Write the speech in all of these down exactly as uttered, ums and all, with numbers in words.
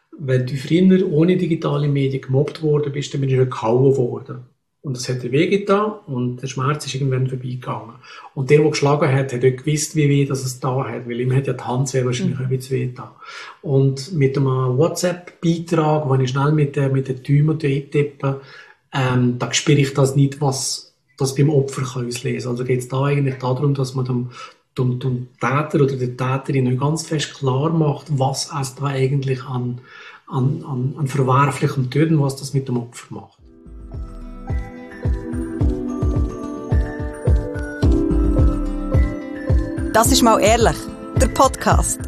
wenn du früher ohne digitale Medien gemobbt worden bist, dann bist du gehauen worden. Und es hat dir wehgetan und der Schmerz ist irgendwann vorbeigegangen. Und der, der geschlagen hat, hat auch gewusst, wie weh das es da hat, weil ihm hat ja die Hand sehr wahrscheinlich mhm. ein bisschen wehgetan. Und mit einem WhatsApp-Beitrag, wo ich schnell mit, der, mit den Tümen eintippe, ähm, da spüre ich das nicht, was das beim Opfer kann auslesen. Also geht es da eigentlich darum, dass man dem, dem, dem Täter oder der Täterin nicht ganz fest klar macht, was es da eigentlich an, an, an, an verwerflichem tut und was das mit dem Opfer macht. Das ist mal ehrlich, der Podcast.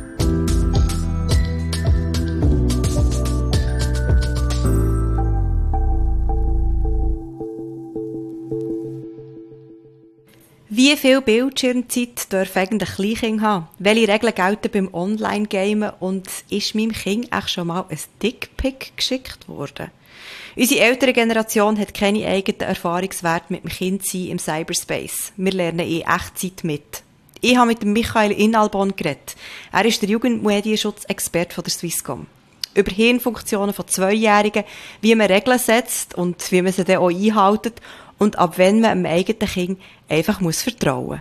Wie viel Bildschirmzeit dürfen eigentlich Kleinkinder haben? Welche Regeln gelten beim Online-Gamen? Und ist meinem Kind echt schon mal ein Dickpic geschickt worden? Unsere ältere Generation hat keine eigenen Erfahrungswerte mit dem Kindsein im Cyberspace. Wir lernen in Echtzeit mit. Ich habe mit dem Michael Inalbon geredet. Er ist der Jugendmedienschutzexperte von der Swisscom. Über Hirnfunktionen von Zweijährigen, wie man Regeln setzt und wie man sie dann auch einhält und ab wann man einem eigenen Kind einfach muss vertrauen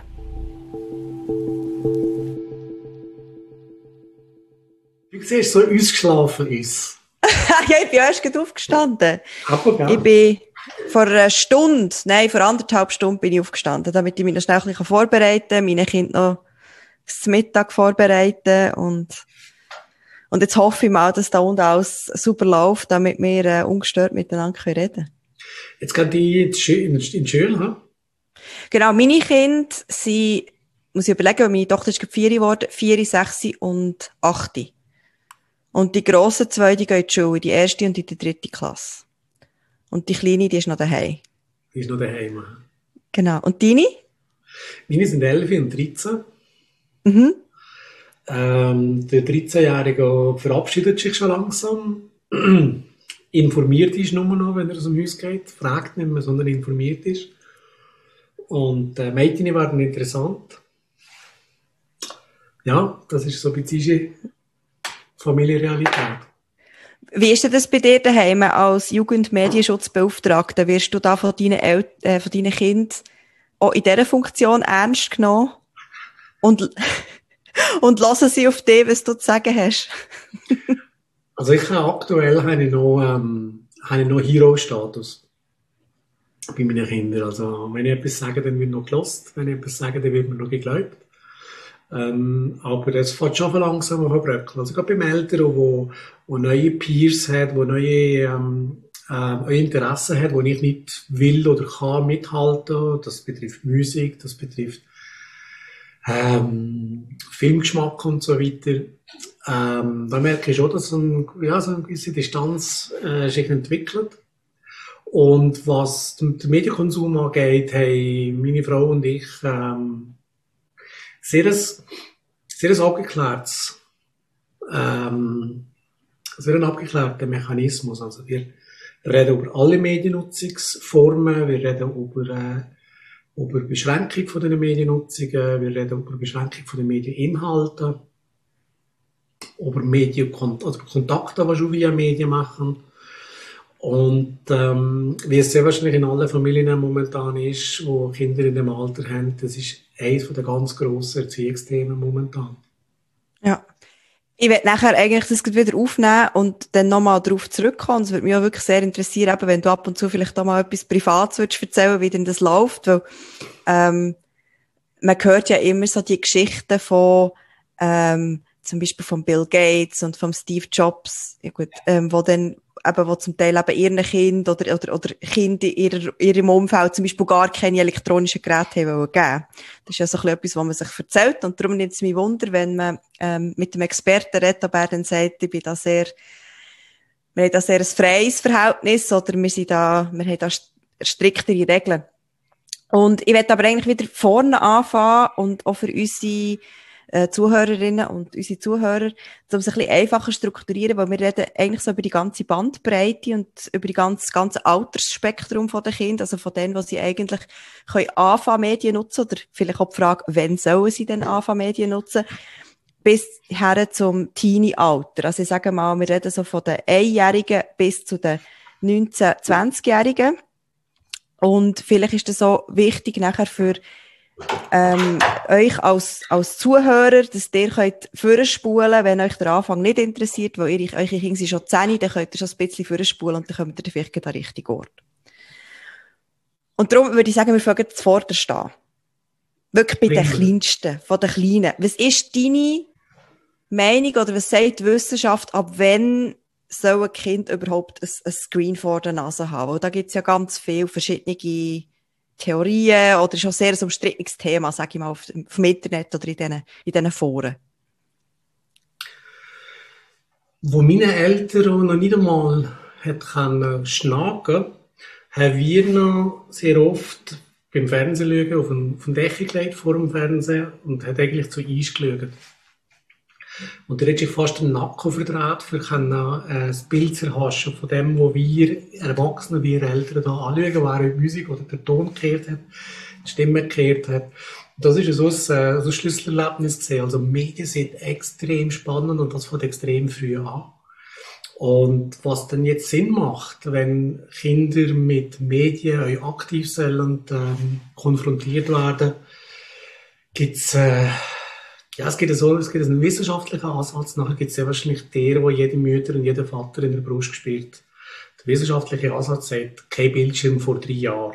muss. Du siehst so ausgeschlafen aus. Ja, ich bin erst gerade aufgestanden. Aber ja. Ich bin vor einer Stunde, nein, vor anderthalb Stunden bin ich aufgestanden, damit ich mich noch schnell ein bisschen vorbereiten kann, meine Kinder noch zum Mittag vorbereiten und, und jetzt hoffe ich mal, dass da unten alles super läuft, damit wir äh, ungestört miteinander reden können. Jetzt gehen die in die Schule, hm? Genau, meine Kinder sind, muss ich überlegen, meine Tochter ist vier geworden, vier, sechs und acht. Und die grossen zwei, die gehen in die Schule, die erste und die dritte Klasse. Und die Kleine, die ist noch daheim. Die ist noch daheim. Genau. Und deine? Meine sind elf und dreizehn. Mhm. Ähm, der dreizehnjährige verabschiedet sich schon langsam. Informiert ist nur noch, wenn er aus dem Haus geht. Fragt nicht mehr, sondern informiert ist. Und äh, Mädchen werden interessant. Ja, das ist so ein bisschen Familienrealität. Wie ist denn das bei dir daheim als Jugendmedienschutzbeauftragter? Wirst du da von deinen, El- äh, von deinen Kindern auch in dieser Funktion ernst genommen? Und, und hören sie auf dich, was du zu sagen hast? Also ich habe aktuell habe ich noch, ähm, habe ich noch Hero-Status bei meinen Kindern. Also wenn ich etwas sage, dann wird noch gelost. Wenn ich etwas sage, dann wird mir noch geglaubt. Ähm, aber es fängt schon langsam an bröckeln. Also gerade beim Älteren, wo, wo neue Peers hat, wo neue ähm, äh, Interessen hat, wo ich nicht will oder kann mithalten. Das betrifft Musik, das betrifft ähm, Filmgeschmack und so weiter. Ähm, da merke ich schon, dass ein, ja, so eine gewisse Distanz äh, sich entwickelt. Und was den Medienkonsum angeht, haben meine Frau und ich ähm, sehr ein, sehr ein abgeklärtes, ähm, sehr ein abgeklärter Mechanismus. Also wir reden über alle Mediennutzungsformen, wir reden über, äh, über Beschränkung von den Mediennutzungen, wir reden über Beschränkung von den Medieninhalten, über Medien, also Kontakte, die schon via Medien machen. Und ähm, wie es sehr wahrscheinlich in allen Familien momentan ist, wo Kinder in dem Alter haben, das ist eines der ganz grossen Erziehungsthemen momentan. Ja. Ich werde nachher eigentlich das wieder aufnehmen und dann nochmal darauf zurückkommen. Es würde mich auch wirklich sehr interessieren, eben, wenn du ab und zu vielleicht auch mal etwas Privates würdest erzählen, wie denn das läuft, weil ähm, man hört ja immer so die Geschichten von ähm, zum Beispiel von Bill Gates und von Steve Jobs, ja gut, ähm, wo dann eben, wo zum Teil eben ihren Kind oder, oder, oder Kinder in ihrer, ihrem Umfeld zum Beispiel gar keine elektronischen Geräte haben wollen geben. Das ist ja so ein bisschen etwas, was man sich erzählt. Und darum nimmt es mich Wunder, wenn man, ähm, mit dem Experten redet, ob er dann sagt, ich bin da sehr, wir haben da sehr ein freies Verhältnis, oder wir sind da, wir haben da striktere Regeln. Und ich möchte aber eigentlich wieder vorne anfangen und auch für unsere Äh, Zuhörerinnen und unsere Zuhörer, um es ein bisschen einfacher strukturieren, weil wir reden eigentlich so über die ganze Bandbreite und über die ganze, das ganze Altersspektrum der Kinder, also von denen, die sie eigentlich können anfangen, Medien nutzen, oder vielleicht auch die Frage, wann sollen sie denn anfangen, Medien nutzen. bis her zum Teenie-Alter. Also ich sage mal, wir reden so von den Einjährigen bis zu den neunzehn-, zwanzigjährigen. Und vielleicht ist das so wichtig nachher für ähm, euch als, als Zuhörer, dass ihr könnt vorspulen, wenn euch der Anfang nicht interessiert, weil ihr, eure Kinder sind schon zehn, dann könnt ihr schon ein bisschen vorspulen und dann kommt ihr vielleicht an den richtigen Ort. Und darum würde ich sagen, wir fangen zuvorderst an. Wirklich bei den Kleinsten, von den Kleinen. Was ist deine Meinung oder was sagt die Wissenschaft, ab wann soll ein Kind überhaupt ein, ein Screen vor der Nase haben? Weil da gibt es ja ganz viele verschiedene Theorien oder schon sehr ein umstrittenes Thema, sage ich mal, auf, auf dem Internet oder in diesen, in diesen Foren. Wo meine Eltern noch nicht einmal hätten schnacken, haben wir noch sehr oft beim Fernsehen schauen, auf ein, auf ein Decke gelegt vor dem Fernsehen und hat eigentlich zu Eis geschaut. Und da hat sich fast den Nacken verdreht, für ein Bild zu erhaschen von dem, was wir Erwachsenen, wir Eltern da anschauen, während die Musik oder der Ton gekehrt hat, die Stimme gekehrt hat. Und das ist so ein, so ein Schlüsselerlebnis gesehen. Also Medien sind extrem spannend und das fängt extrem früh an. Und was dann jetzt Sinn macht, wenn Kinder mit Medien aktiv sind und ähm, konfrontiert werden, gibt's äh, ja, es gibt, so, es gibt einen wissenschaftlichen Ansatz, nachher gibt es ja wahrscheinlich der, wo jede Mutter und jeder Vater in der Brust spürt. Der wissenschaftliche Ansatz sagt, kein Bildschirm vor drei Jahren.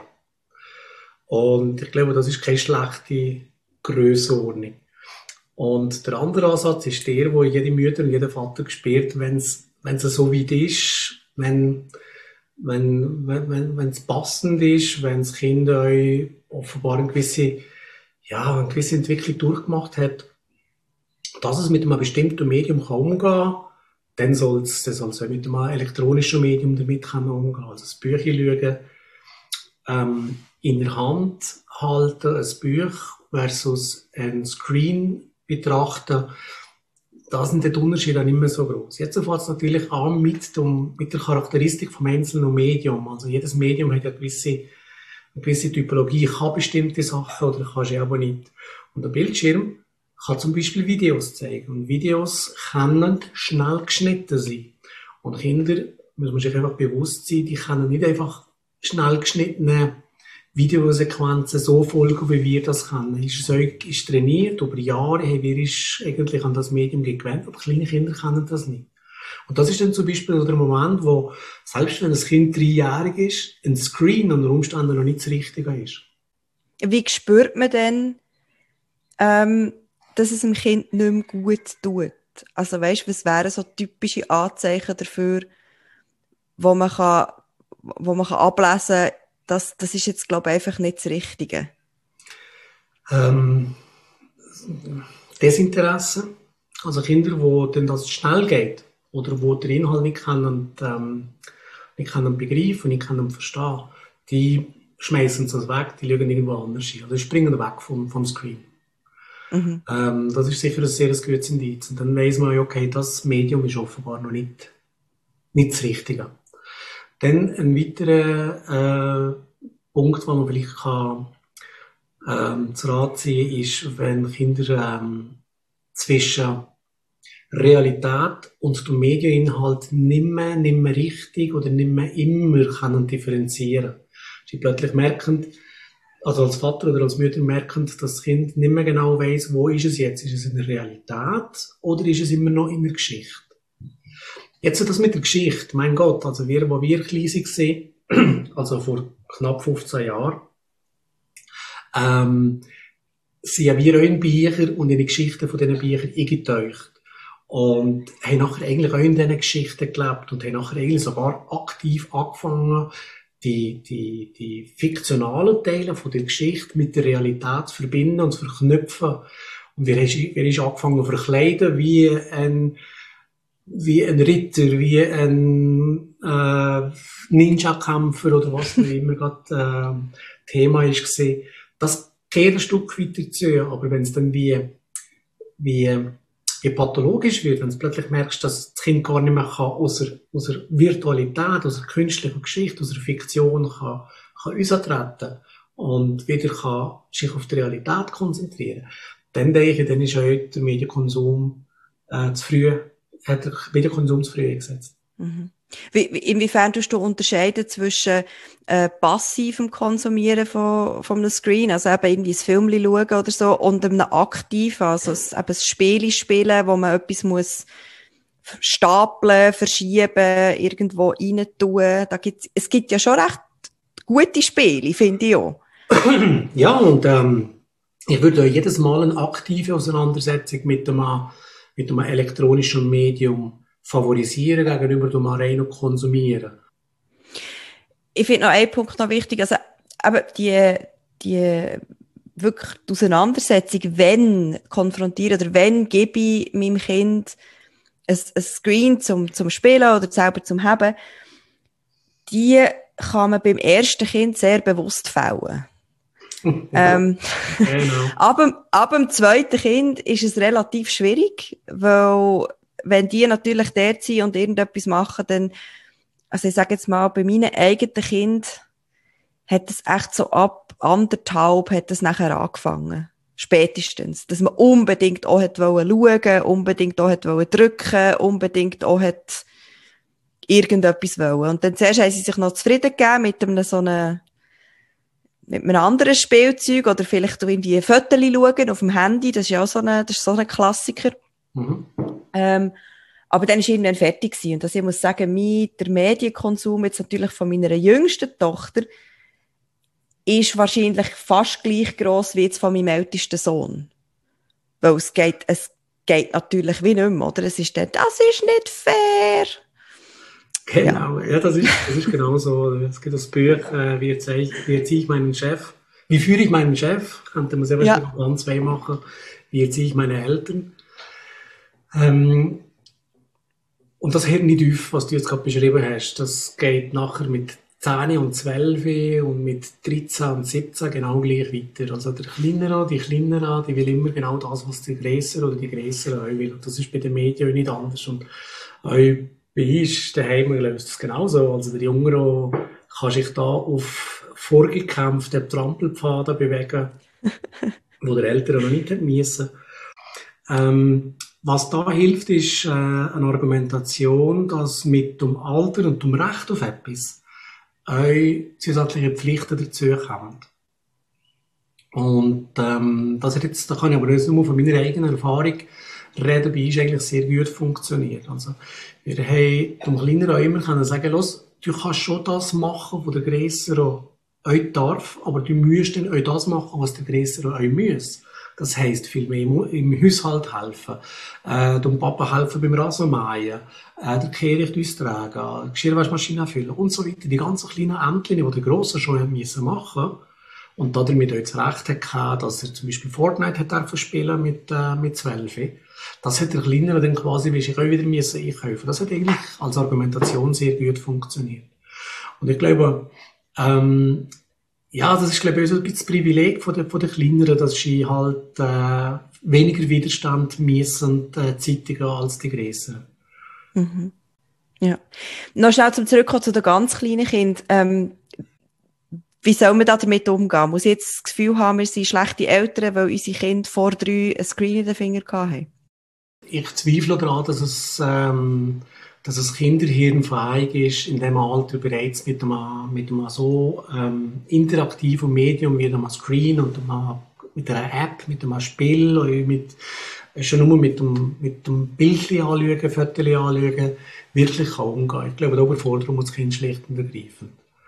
Und ich glaube, das ist keine schlechte Grössenordnung. Und der andere Ansatz ist der, wo jede Mutter und jeder Vater spürt, wenn es wenn es so weit ist, wenn wenn wenn wenn es passend ist, wenn das Kind euch offenbar eine gewisse ja eine gewisse Entwicklung durchgemacht hat, dass es mit einem bestimmten Medium kann umgehen kann, dann soll es dann soll's mit einem elektronischen Medium damit können umgehen. Also das Büchlein schauen, ähm, in der Hand halten, ein Buch versus ein Screen betrachten. Da sind die Unterschiede nicht mehr so groß. Jetzt fängt es natürlich an mit, dem, mit der Charakteristik vom einzelnen Medium. Also jedes Medium hat ja eine gewisse, eine gewisse Typologie. Ich kann bestimmte Sachen oder kann sie aber nicht. Und der Bildschirm kann zum Beispiel Videos zeigen. Und Videos können schnell geschnitten sein. Und Kinder, muss man sich einfach bewusst sein, die können nicht einfach schnell geschnittene Videosequenzen so folgen, wie wir das können. Ist, ist trainiert, über Jahre haben wir ist eigentlich an das Medium gewöhnt, aber kleine Kinder kennen das nicht. Und das ist dann zum Beispiel der Moment, wo, selbst wenn ein Kind dreijährig ist, ein Screen unter Umständen noch nicht das Richtige ist. Wie spürt man denn, ähm, dass es dem Kind nicht mehr gut tut? Also weisst, was wären so typische Anzeichen dafür, wo man kann, wo man kann ablesen kann, das, das ist jetzt, glaube ich, einfach nicht das Richtige. Ähm, Desinteresse. Also Kinder, wo denn das schnell geht oder wo der Inhalt nicht können, ähm, nicht können begreifen, nicht können verstehen, die schmeißen es weg, die schauen irgendwo anders hin. Also die springen weg vom, vom Screen. Mhm. Ähm, das ist sicher ein sehr gutes Indiz. Und dann weiss man, okay, das Medium ist offenbar noch nicht, nicht das Richtige. Dann ein weiterer äh, Punkt, den man vielleicht kann, ähm, zu Rat ziehen, ist, wenn Kinder ähm, zwischen Realität und dem Medieninhalt nicht mehr, nicht mehr richtig oder nicht mehr immer können differenzieren. Sie plötzlich merken, also als Vater oder als Mutter merken, dass das Kind nicht mehr genau weiss, wo ist es jetzt? Ist es in der Realität oder ist es immer noch in der Geschichte? Jetzt das mit der Geschichte, mein Gott, also wir, wo wir klein waren, also vor knapp fünfzehn Jahren, ähm, sind wir auch in Bücher und in die Geschichten von diesen Büchern eingetaucht. Und haben nachher eigentlich auch in diesen Geschichten gelebt und haben nachher eigentlich sogar aktiv angefangen, die, die, die fiktionalen Teile von der Geschichte mit der Realität zu verbinden und zu verknüpfen. Und wir haben, wir haben angefangen zu verkleiden wie ein wie ein Ritter, wie ein äh, Ninja-Kämpfer oder was auch immer gerade äh, Thema ist gesehen. Das geht ein Stück weiter zu, aber wenn es dann wie, wie, wie pathologisch wird, wenn du plötzlich merkst, dass das Kind gar nicht mehr kann, aus der, aus der Virtualität, aus der künstlichen Geschichte, aus der Fiktion kann, kann raustreten und wieder kann sich auf die Realität konzentrieren, dann denke ich, dann ist heute der Medienkonsum äh, zu früh, hat der Medienkonsum zu früh eingesetzt. Mhm. Wie, wie, inwiefern tust du unterscheiden zwischen äh, passivem Konsumieren von, von einem Screen, also eben irgendwie ein Film schauen oder so, und einem aktiven, also ein, eben ein Spiel spielen, wo man etwas muss stapeln, verschieben, irgendwo rein tun. Da gibt's, es gibt ja schon recht gute Spiele, finde ich auch. Ja, und ähm, ich würde jedes Mal eine aktive Auseinandersetzung mit einem, mit einem elektronischen Medium favorisieren gegenüber dem rein konsumieren. Ich finde noch einen Punkt noch wichtig, also aber die, die wirklich die Auseinandersetzung, wenn konfrontieren oder wenn gebe ich meinem Kind ein, ein Screen zum, zum Spielen oder selber zum Haben, die kann man beim ersten Kind sehr bewusst fällen. ähm, Genau. ab, dem, ab dem zweiten Kind ist es relativ schwierig, weil wenn die natürlich dort sind und irgendetwas machen, dann, also ich sage jetzt mal, bei meinen eigenen Kind hat es echt so ab anderthalb hat es nachher angefangen. Spätestens. Dass man unbedingt auch hat wollen schauen, unbedingt auch hat wollen drücken, unbedingt auch hat irgendetwas wollen. Und dann zuerst haben sie sich noch zufrieden gegeben mit einem so einem mit einem anderen Spielzeug oder vielleicht auch irgendwie Fotos schauen auf dem Handy. Das ist ja auch so ein, das ist so ein Klassiker. Mhm. Ähm, aber dann war irgendwann fertig gewesen. Und dass ich muss sagen, mein, der Medienkonsum jetzt natürlich von meiner jüngsten Tochter ist wahrscheinlich fast gleich gross wie jetzt von meinem ältesten Sohn. Weil es geht, es geht natürlich wie nicht mehr, oder? Es ist dann, das ist nicht fair. Genau, ja, ja das ist, das ist genau so. Es gibt das Buch, äh, wie erziehe ich, wie erziehe ich meinen Chef? Wie führe ich meinen Chef? Könnte man sehr wahrscheinlich ja. An zwei machen. Wie erziehe ich meine Eltern? Ähm, und das hört nicht auf, was du jetzt gerade beschrieben hast. Das geht nachher mit zehn und zwölf und mit dreizehn und siebzehn genau gleich weiter. Also der Kleinere, die Kleinere, die will immer genau das, was der Grössere oder die Grössere auch will. Und das ist bei den Medien auch nicht anders. Und auch bei uns daheim löst es genauso. Also der Jüngere kann sich da auf vorgekämpfte Trampelpfade bewegen, wo der Ältere noch nicht hätte müssen. Ähm, was da hilft, ist äh, eine Argumentation, dass mit dem Alter und dem Recht auf etwas auch zusätzliche Pflichten dazukommen. Und ähm, das hat jetzt, da kann ich aber nicht nur von meiner eigenen Erfahrung reden, bei uns eigentlich sehr gut funktioniert. Also wir haben dem Kleineren auch immer können sagen, los, du kannst schon das machen, was der Grössere auch darf, aber du musst dann auch das machen, was der Grössere auch muss. Das heisst, viel mehr im Haushalt helfen, äh, dem Papa helfen beim Rasenmähen, äh, der Kehricht austragen, die Geschirrwaschmaschine füllen und so weiter. Die ganzen kleinen Ämtchen, die der Grosse schon haben müssen machen und damit auch das Recht hatte, dass er zum Beispiel Fortnite hat dürfen spielen mit, äh, mit zwölf. Das hat der Kleinere dann quasi wie ich auch wieder müssen einkaufen. Das hat eigentlich als Argumentation sehr gut funktioniert. Und ich glaube, ähm, ja, das ist, glaube ich, so ein bisschen das Privileg von der, von der Kleineren, dass sie halt äh, weniger Widerstand müssen äh, zeitigen als die Grösseren. Mhm. Ja. Noch schnell zum Zurückkommen zu den ganz kleinen Kindern. Ähm, wie soll man da damit umgehen? Muss ich jetzt das Gefühl haben, wir sind schlechte Eltern, weil unsere Kinder vor drei ein Screen in den Finger hatten? Ich zweifle daran, dass es, ähm, dass es Kinderhirn fähig ist, in dem Alter bereits mit einem, mit einem so ähm, interaktiven Medium wie einem Screen und einem, mit einer App, mit einem Spiel, oder mit, schon nur mit dem, mit dem Bildchen anschauen, Fotos anschauen, wirklich kann umgehen. Ich glaube, die Überforderung muss das Kind schlicht und ergreifend.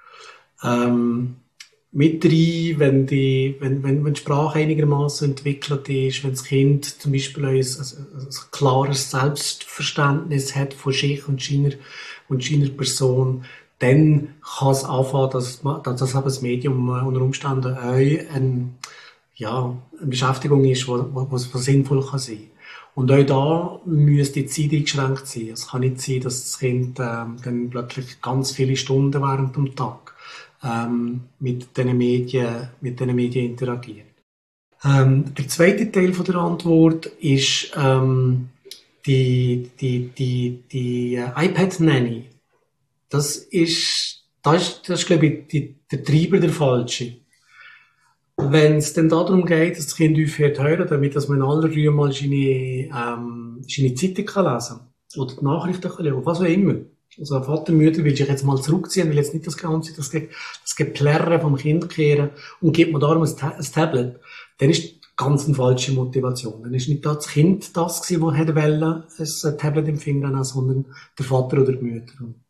Ähm, mit rein, wenn die, wenn, wenn, wenn die Sprache einigermaßen entwickelt ist, wenn das Kind zum Beispiel ein, ein, ein klares Selbstverständnis hat von sich und seiner, und seiner Person, dann kann es anfangen, dass, dass das, das Medium unter Umständen auch ein, ja, eine Beschäftigung ist, was sinnvoll kann sein. Und auch da müsste die Zeit eingeschränkt sein. Es kann nicht sein, dass das Kind ähm, dann plötzlich ganz viele Stunden während dem Tag ähm, mit diesen Medien, mit diesen Medien interagiert. Ähm, der zweite Teil von der Antwort ist ähm, die, die, die, die äh, iPad-Nanny. Das ist, das ist, das ist glaube ich, die, der Treiber der falsche. Wenn es dann darum geht, dass das Kind aufhört zu hören, damit dass man in aller Ruhe mal seine, ähm, seine Zeitung kann lesen kann. Oder die Nachrichten kann lesen, was auch immer. Also Vater, Mutter will sich jetzt mal zurückziehen, will jetzt nicht das Ganze, das, Ge das Geplärren vom Kind kehren und gibt mir darum ein, Ta ein Tablet. Dann ist ganz eine falsche Motivation. Dann ist nicht das Kind das gewesen, das hätte wollen, ein Tablet im Finger haben, sondern der Vater oder die Mutter.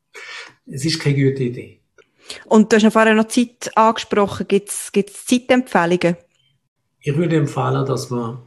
Es ist keine gute Idee. Und du hast ja vorher noch Zeit angesprochen. Gibt es Zeitempfehlungen? Ich würde empfehlen, dass man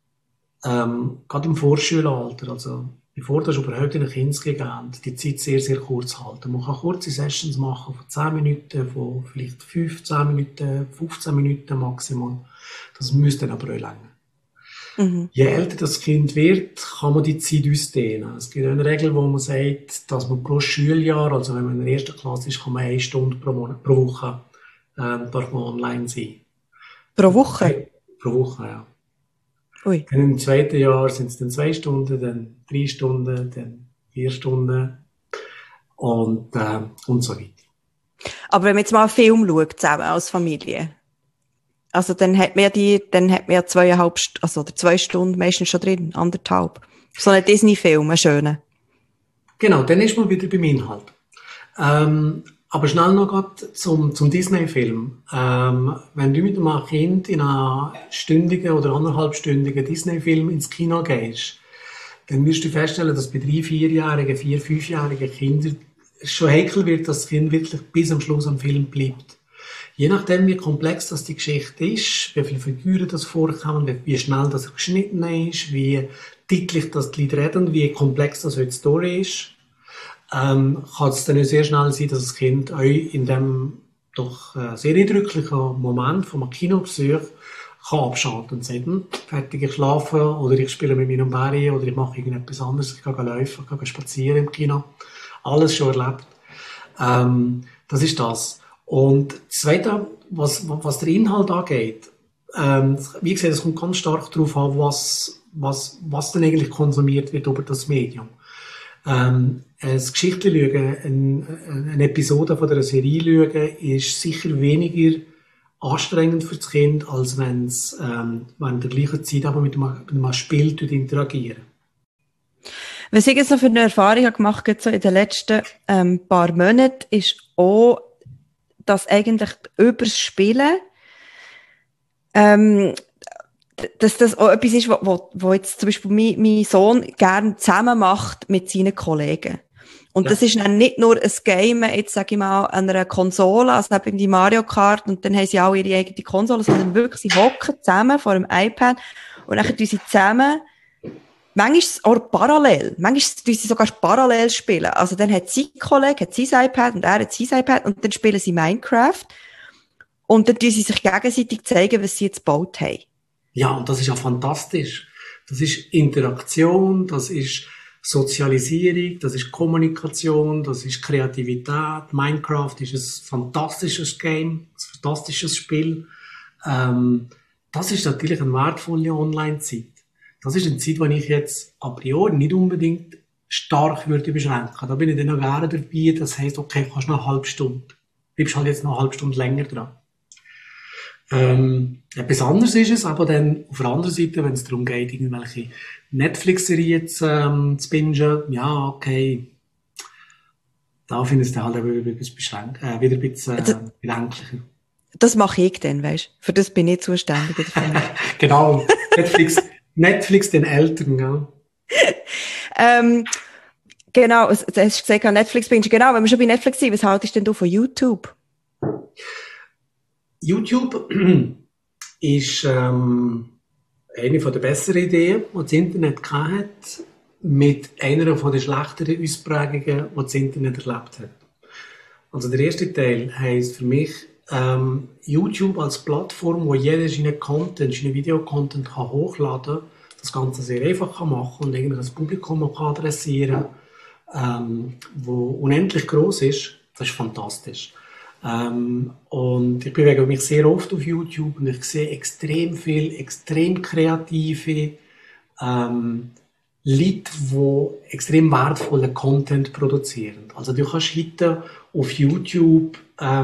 ähm, gerade im Vorschulalter, also bevor das überhaupt in ein Kind geht, die Zeit sehr, sehr kurz halten. Man kann kurze Sessions machen von zehn Minuten, von vielleicht fünfzehn Minuten, fünfzehn Minuten maximal. Das müsste dann aber auch länger. Mhm. Je älter das Kind wird, kann man die Zeit ausdehnen. Es gibt eine Regel, wo man sagt, dass man pro Schuljahr, also wenn man in der ersten Klasse ist, kann man eine Stunde pro, Monat, pro Woche ähm, darf man online sein. Pro Woche? Okay. Pro Woche, ja. Ui. Dann im zweiten Jahr sind es dann zwei Stunden, dann drei Stunden, dann vier Stunden und, äh, und so weiter. Aber wenn man jetzt mal einen Film schaut, zusammen als Familie, also dann hat man die, dann hat man ja zweieinhalb, also oder zwei Stunden meistens schon drin, anderthalb. So ein Disney-Film, ein schöner. Genau, dann ist man wieder beim Inhalt. Ähm, aber schnell noch grad zum, zum Disney-Film. Ähm, wenn du mit einem Kind in einen stündigen oder anderthalbstündigen Disney-Film ins Kino gehst, dann wirst du feststellen, dass bei drei-, vierjährigen, vier-, fünfjährigen Kindern es schon heikel wird, dass das Kind wirklich bis am Schluss am Film bleibt. Je nachdem, wie komplex das die Geschichte ist, wie viele Figuren das vorkommen, wie, wie schnell das geschnitten ist, wie deutlich das die Leute reden, wie komplex das die Story ist, ähm, kann es dann sehr schnell sein, dass das Kind euch in dem doch äh, sehr eindrücklichen Moment von einem Kinobesuch kann abschalten und sagen, fertig, ich schlafe, oder ich spiele mit meinem Barry, oder ich mache irgendetwas anderes, ich gehe laufen, ich gehe spazieren im Kino. Alles schon erlebt. Ähm, das ist das. Und das Zweite, was, was der Inhalt angeht, ähm, wie gesagt, es kommt ganz stark darauf an, was, was, was denn eigentlich konsumiert wird über das Medium. Ähm, ein Geschichtchen schauen, eine, eine Episode von einer Serie schauen, ist sicher weniger anstrengend für das Kind, als wenn's, ähm, wenn in der gleichen Zeit aber mit einem, mit einem Spiel interagieren. Was ich jetzt noch für eine Erfahrung gemacht habe, so in den letzten ähm, paar Monaten, ist auch, dass eigentlich übers Spielen, ähm, dass das auch etwas ist, wo, wo jetzt zum Beispiel mein, mein Sohn gerne zusammen macht mit seinen Kollegen. Und ja. Das ist dann nicht nur ein Game, jetzt sage ich mal, an einer Konsole, also eben die Mario Kart, und dann haben sie auch ihre eigene Konsole, sondern wirklich, sie hocken zusammen vor einem iPad und dann tun sie zusammen, manchmal auch parallel, manchmal tun sie sogar parallel spielen. Also dann hat sein Kollege hat sein iPad und er hat sein iPad und dann spielen sie Minecraft und dann tun sie sich gegenseitig zeigen, was sie jetzt gebaut haben. Ja, und das ist ja fantastisch. Das ist Interaktion, das ist Sozialisierung, das ist Kommunikation, das ist Kreativität. Minecraft ist ein fantastisches Game, ein fantastisches Spiel. Ähm, das ist natürlich eine wertvolle Online-Zeit. Das ist eine Zeit, die ich jetzt a priori nicht unbedingt stark würde beschränken. Da bin ich dann noch gerne dabei. Das heisst, okay, du kannst noch eine halbe Stunde. Du bleibst halt jetzt noch eine halbe Stunde länger dran. Ähm, etwas anderes ist es, aber dann auf der anderen Seite, wenn es darum geht, irgendwelche Netflix-Serien zu, ähm, zu bingen, ja, okay, da finde ich es dann halt wieder ein bisschen, beschränkt, äh, wieder ein bisschen äh, bedenklicher. Das mache ich dann, weißt du? Für das bin ich zuständig. Genau, Netflix, Netflix den Eltern, ja. ähm, genau, du hast gesagt, Netflix binging. Genau, wenn wir schon bei Netflix sind, was haltest denn du von YouTube? YouTube ist ähm, eine der besseren Ideen, die das Internet hatte, mit einer der schlechteren Ausprägungen, die das Internet erlebt hat. Also der erste Teil heisst für mich ähm, YouTube als Plattform, wo jeder seinen Content, seinen Videocontent kann hochladen kann, das Ganze sehr einfach kann machen und eigentlich das Publikum kann adressieren kann, ähm, wo unendlich gross ist. Das ist fantastisch. Ähm, und ich bewege mich sehr oft auf YouTube und ich sehe extrem viel, extrem kreative ähm, Leute, die extrem wertvollen Content produzieren. Also du kannst heute auf YouTube ähm,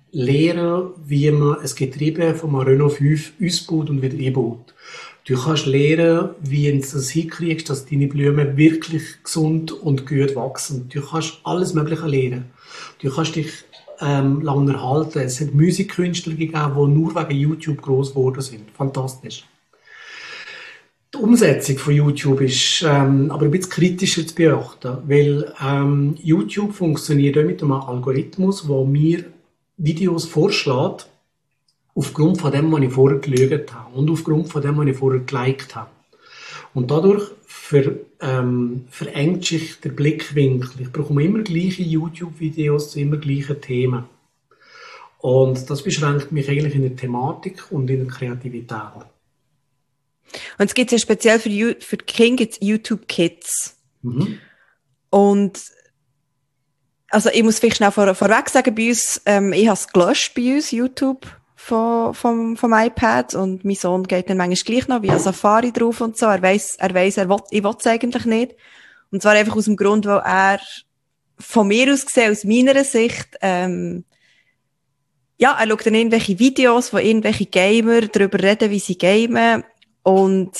lernen, wie man ein Getriebe von einem Renault fünf ausbaut und wieder einbaut. Du kannst lernen, wie du das hinkriegst, dass deine Blumen wirklich gesund und gut wachsen. Du kannst alles Mögliche lernen. Du kannst dich ähm, lange erhalten. Es hat Musikkünstler gegeben, die nur wegen YouTube gross geworden sind. Fantastisch. Die Umsetzung von YouTube ist ähm, aber ein bisschen kritischer zu beachten, weil ähm, YouTube funktioniert auch mit einem Algorithmus, der mir Videos vorschlägt, aufgrund von dem, was ich vorher geschaut habe und aufgrund von dem, was ich vorher geliked habe. Und dadurch ver, ähm, verengt sich der Blickwinkel. Ich bekomme immer gleiche YouTube-Videos zu immer gleichen Themen. Und das beschränkt mich eigentlich in der Thematik und in der Kreativität. Und es gibt ja speziell für, you, für King gibt's YouTube Kids. Mhm. Und also ich muss vielleicht schnell vor, vorweg sagen, bei uns, ähm, ich habe es gelöscht bei uns, YouTube vom, vom, vom iPad, und mein Sohn geht dann manchmal gleich noch via Safari drauf und so. Er weiss, er weiss, er will, ich will es eigentlich nicht. Und zwar einfach aus dem Grund, weil er von mir aus gesehen, aus meiner Sicht, ähm, ja, er schaut dann irgendwelche Videos, wo irgendwelche Gamer darüber reden, wie sie gamen. Und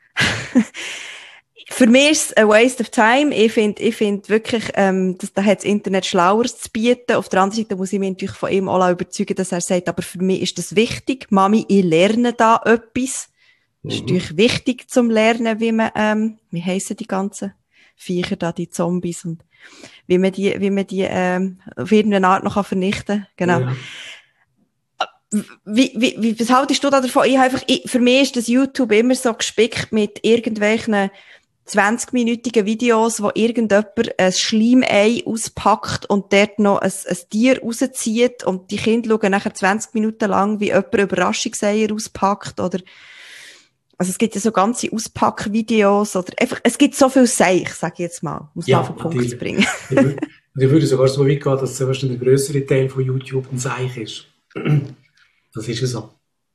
für mich ist es ein waste of time. Ich finde, ich finde wirklich, ähm, dass da hat das Internet Schlaueres zu bieten. Auf der anderen Seite muss ich mich natürlich von ihm auch überzeugen, dass er sagt, aber für mich ist das wichtig. Mami, ich lerne da etwas. Es ist Mhm. natürlich wichtig zum Lernen, wie man, ähm, wie heissen die ganzen Viecher da, die Zombies, und wie man die, wie man die, ähm, auf irgendeine Art noch vernichten kann. Genau. Ja. Wie, wie, wie, was haltest du da davon? Ich einfach, ich, für mich ist das YouTube immer so gespickt mit irgendwelchen zwanzig-minütigen Videos, wo irgendjemand ein Schleimei auspackt und dort noch ein, ein Tier rauszieht, und die Kinder schauen nachher zwanzig Minuten lang, wie jemand Überraschungseier auspackt, oder, also es gibt ja so ganze Auspackvideos, oder einfach, es gibt so viel Seich, sag ich jetzt mal, um es Ja, mal auf den Punkt natürlich. zu bringen. Ich wür- und ich würde sogar so weit gehen, dass wahrscheinlich der grössere Teil von YouTube ein Seich ist. Das ist ja so.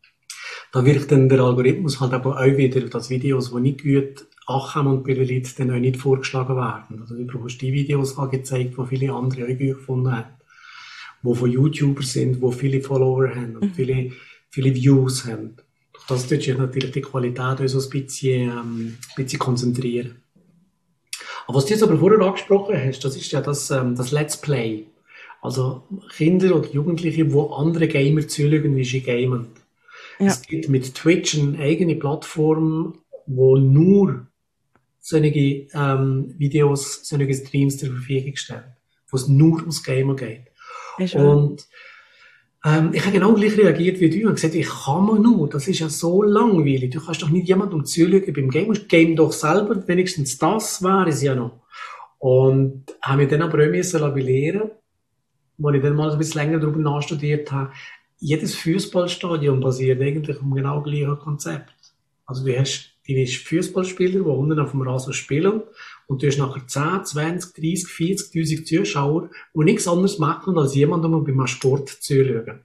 Da wirkt dann der Algorithmus halt aber auch wieder, dass Videos, die nicht gut ankommen und bei den Leuten dann auch nicht vorgeschlagen werden. Also du bekommst die Videos angezeigt, die viele andere auch gut gefunden haben, die von YouTubers sind, die viele Follower haben und viele, viele Views haben. Durch das tut sich natürlich die Qualität auch so ein bisschen, ähm, ein bisschen konzentrieren. Aber was du jetzt aber vorher angesprochen hast, das ist ja das, ähm, das Let's Play. Also Kinder oder Jugendliche, die andere Gamer zuschauen, wie sie gamen. Ja. Es gibt mit Twitch eine eigene Plattform, wo nur solche ähm, Videos, solche Streams zur Verfügung stellen, wo es nur ums Gamen geht. Ist wahr. Und ähm, ich habe genau gleich reagiert wie du und gesagt, ich kann mir nur, das ist ja so langweilig. Du kannst doch nicht jemandem zuschauen beim Game. Game doch selber, wenigstens das wäre es ja noch. Und habe mich dann aber auch müssen belehren, wo ich dann mal ein bisschen länger darüber nachstudiert habe. Jedes Fußballstadion basiert eigentlich auf dem genau gleichen Konzept. Also du hast deine Fußballspieler, die unten auf dem Rasen spielen, und du hast nachher zehn, zwanzig, dreissig, vierzigtausend Zuschauer, die nichts anderes machen, als jemandem beim Sport zuschauen.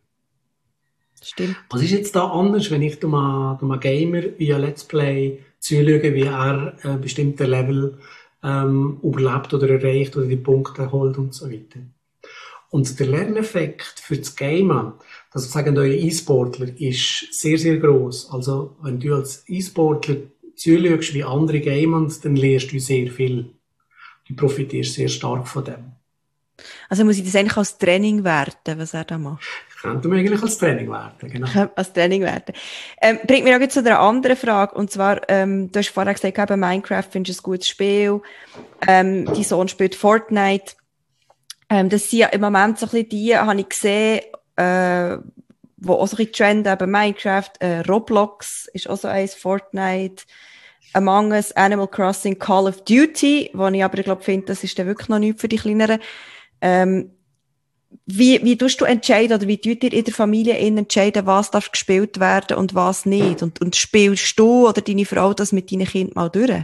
Stimmt. Was ist jetzt da anders, wenn ich dem einem Gamer via Let's Play zuschaue, wie er ein bestimmtes Level ähm, überlebt oder erreicht oder die Punkte holt und so weiter? Und der Lerneffekt für das Gamen, das sagen eure E-Sportler, ist sehr, sehr gross. Also, wenn du als E-Sportler zuschaust, wie andere gamen, dann lernst du sehr viel. Du profitierst sehr stark von dem. Also muss ich das eigentlich als Training werten, was er da macht? Könnte man eigentlich als Training werden, genau. Könnte als Training werten. Ähm, bringt mir auch jetzt zu einer anderen Frage, und zwar, ähm, du hast vorher gesagt, eben Minecraft findest du ein gutes Spiel, ähm, dein Sohn spielt Fortnite. Ähm, das sind ja im Moment so ein bisschen die, habe ich gesehen, äh, wo auch so ein bisschen trenden, eben Minecraft, äh, Roblox ist auch so eins, Fortnite, Among Us, Animal Crossing, Call of Duty, wo ich aber, ich glaube, finde, das ist dann wirklich noch nichts für die Kleineren. Ähm, wie, wie tust du entscheiden, oder wie tut ihr in der Familie entscheiden, was darf gespielt werden und was nicht? Und, und spielst du oder deine Frau das mit deinen Kindern mal durch?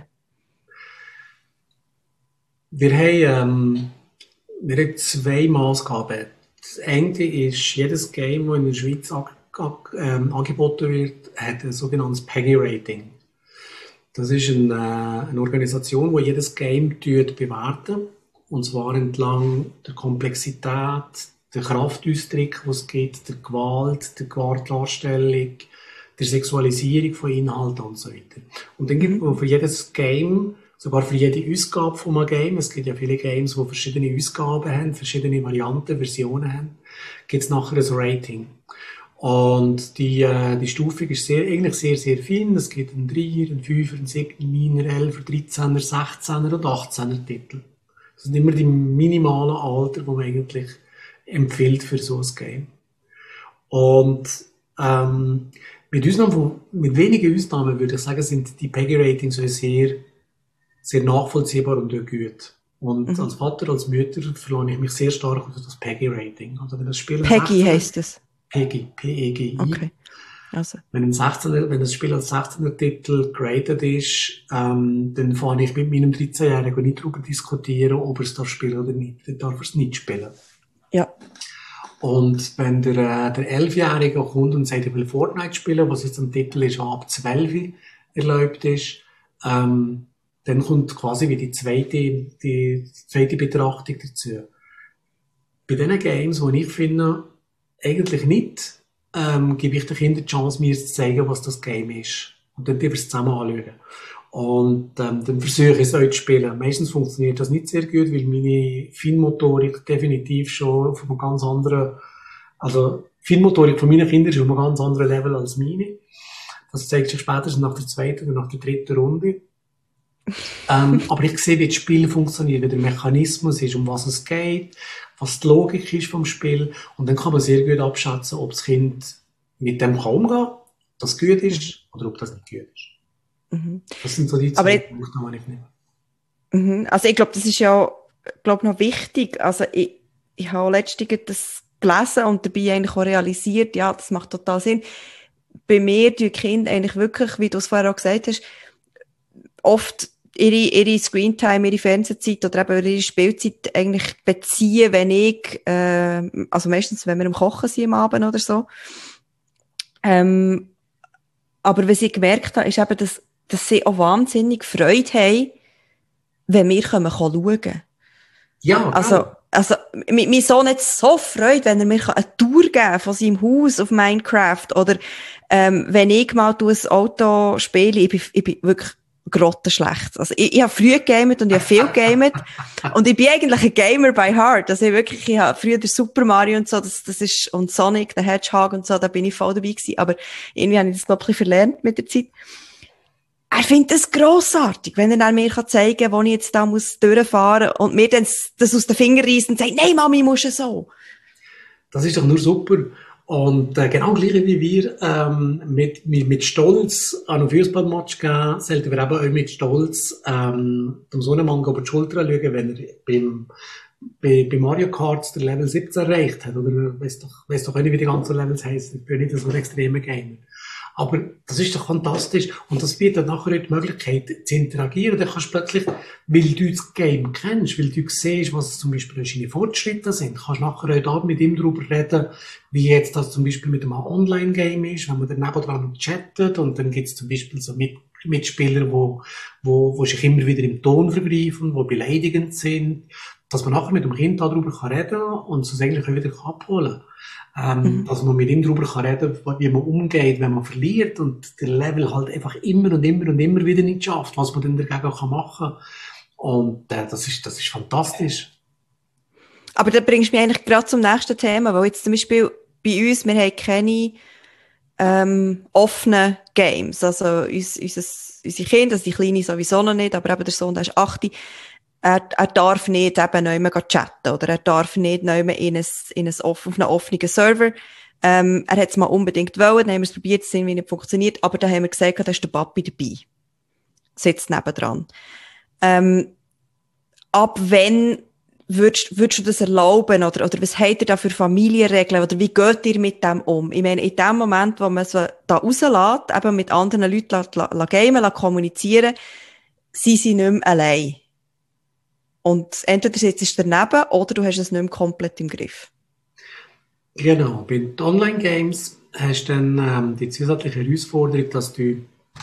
Wir haben, ähm, wir haben zwei Maßgaben. Das eine ist, jedes Game, das in der Schweiz ag- ag- ähm, angeboten wird, hat ein sogenanntes PEGI-Rating. Das ist eine, äh, eine Organisation, die jedes Game bewertet. Und zwar entlang der Komplexität, der Kraftausdruck, die es gibt, der Gewalt, der Gewaltdarstellung, der Sexualisierung von Inhalten und so weiter. Und dann gibt es für jedes Game, sogar für jede Ausgabe von einem Game, es gibt ja viele Games, die verschiedene Ausgaben haben, verschiedene Varianten, Versionen haben, gibt es nachher ein Rating. Und die, äh, die Stufung ist sehr, eigentlich sehr, sehr fein. Es gibt einen Dreier, einen Fünfer, einen Siebener, einen Neuner, Elfer, Dreizehner, Sechzehner und Achtzehner Titel. Das sind immer die minimalen Alter, die man eigentlich empfiehlt für so ein Game. Und ähm, mit Ausnahmen von, mit wenigen Ausnahmen würde ich sagen, sind die Peggy-Ratings sehr, sehr nachvollziehbar und gut. Und mhm. als Vater, als Mutter verlange ich mich sehr stark auf das Peggy-Rating. Also wenn das Spiel Peggy heisst es? Peggy, P E G I. Okay. Also. Wenn, ein sechzehner, wenn das Spiel als sechzehner Titel graded ist, ähm, dann fange ich mit meinem dreizehnjährigen nicht darüber diskutieren, ob er es darf spielen oder nicht. Dann darf er es nicht spielen. Ja. Und wenn der, äh, der elfjährige kommt und sagt, er will Fortnite spielen, was jetzt am Titel ist, ab zwölf erlaubt ist, ähm, dann kommt quasi wie die zweite, die zweite Betrachtung dazu. Bei diesen Games, die ich finde, eigentlich nicht, ähm, gebe ich den Kindern die Chance, mir zu zeigen, was das Game ist. Und dann dürfen wir es zusammen anschauen. Und ähm, dann versuche ich es auch zu spielen. Meistens funktioniert das nicht sehr gut, weil meine Feinmotorik definitiv schon auf einem ganz anderen, also Feinmotorik von meinen Kindern ist auf einem ganz anderen Level als meine. Das zeigt sich spätestens nach der zweiten oder nach der dritten Runde. ähm, aber ich sehe, wie das Spiel funktioniert, wie der Mechanismus ist, um was es geht, was die Logik ist vom Spiel. Und dann kann man sehr gut abschätzen, ob das Kind mit dem kann umgehen, ob das gut ist oder ob das nicht gut ist. Mhm. Das sind so die zwei Punkte, die ich nehme. Mhm. Also ich glaube, das ist ja glaub, noch wichtig. Also ich, ich habe letztens das gelesen und dabei eigentlich auch realisiert, ja, das macht total Sinn. Bei mir tun die Kinder eigentlich wirklich, wie du es vorher auch gesagt hast, oft ihre, ihre Screentime, ihre Fernsehzeit oder eben ihre Spielzeit eigentlich beziehen, wenn ich, äh, also meistens, wenn wir am Kochen sind am Abend oder so. Ähm, aber was ich gemerkt habe, ist eben, dass, dass sie auch wahnsinnig Freude haben, wenn wir kommen, schauen können. Ja, also, genau. Also, mein, mein Sohn hat so Freude, wenn er mir eine Tour geben kann von seinem Haus auf Minecraft oder, ähm, wenn ich mal ein Auto spiele, ich bin, ich bin wirklich grottenschlecht. Also, ich, ich habe früh gegamet und ich habe viel gegamet. Und ich bin eigentlich ein Gamer by heart. Also, ich wirklich, ich habe früher der Super Mario und so, das, das ist, und Sonic, der Hedgehog und so, da bin ich voll dabei gewesen. Aber irgendwie habe ich das noch ein bisschen verlernt mit der Zeit. Er findet das grossartig, wenn er dann mir zeigen kann, wo ich jetzt da muss durchfahren muss und mir dann das aus den Fingern reißt und sagt, nein, Mami, musst du so. Das ist doch nur super. Und äh, genau gleich wie wir ähm, mit, mit, mit Stolz an einen Fußballmatch gehen, sollten wir eben auch mit Stolz ähm, dem Sonnenmann über die Schulter schauen, wenn er beim, bei, bei Mario Kart der Level siebzehn erreicht hat. Oder weiss doch, weiss doch auch nicht, wie die ganzen Levels heissen. Ich bin nicht so ein extremer Gamer. Aber das ist doch fantastisch. Und das bietet nachher die Möglichkeit zu interagieren. Dann kannst du plötzlich, weil du das Game kennst, weil du siehst, was zum Beispiel seine Fortschritte sind, kannst du nachher auch da mit ihm darüber reden, wie jetzt das zum Beispiel mit einem Online-Game ist, wenn man dann nebendran chattet und dann gibt es zum Beispiel so mit Mitspieler, wo, wo, wo sich immer wieder im Ton vergreifen, wo beleidigend sind, dass man nachher mit dem Kind darüber reden kann und es eigentlich auch wieder abholen kann. Ähm, mhm. Dass man mit ihm darüber kann reden kann, wie man umgeht, wenn man verliert und der Level halt einfach immer und immer und immer wieder nicht schafft, was man dann dagegen auch machen kann. Und äh, das ist, das ist fantastisch. Aber da bringst du mich eigentlich gerade zum nächsten Thema, weil jetzt zum Beispiel bei uns, wir haben keine ähm, offenen Games. Also uns, unses, unsere Kinder, also die Kleine sowieso noch nicht, aber eben der Sohn, der ist acht. Er, er darf nicht eben nicht mehr chatten oder er darf nicht nicht mehr in ein, in ein off, auf einen offenen Server. Ähm, er hat es mal unbedingt wollen, dann haben wir es probiert, es irgendwie nicht funktioniert, aber da haben wir gesagt, da ist der Papi dabei. Sitzt nebendran. Ähm, ab wann würdest, würdest du das erlauben oder, oder was habt ihr da für Familienregeln oder wie geht ihr mit dem um? Ich meine, in dem Moment, wo man so da rauslässt, eben mit anderen Leuten la, la, la gamen, la kommunizieren, sind sie nicht mehr allein. Und entweder sitzt du daneben oder du hast es nicht mehr komplett im Griff. Genau. Bei den Online-Games hast du dann ähm, die zusätzliche Herausforderung, dass du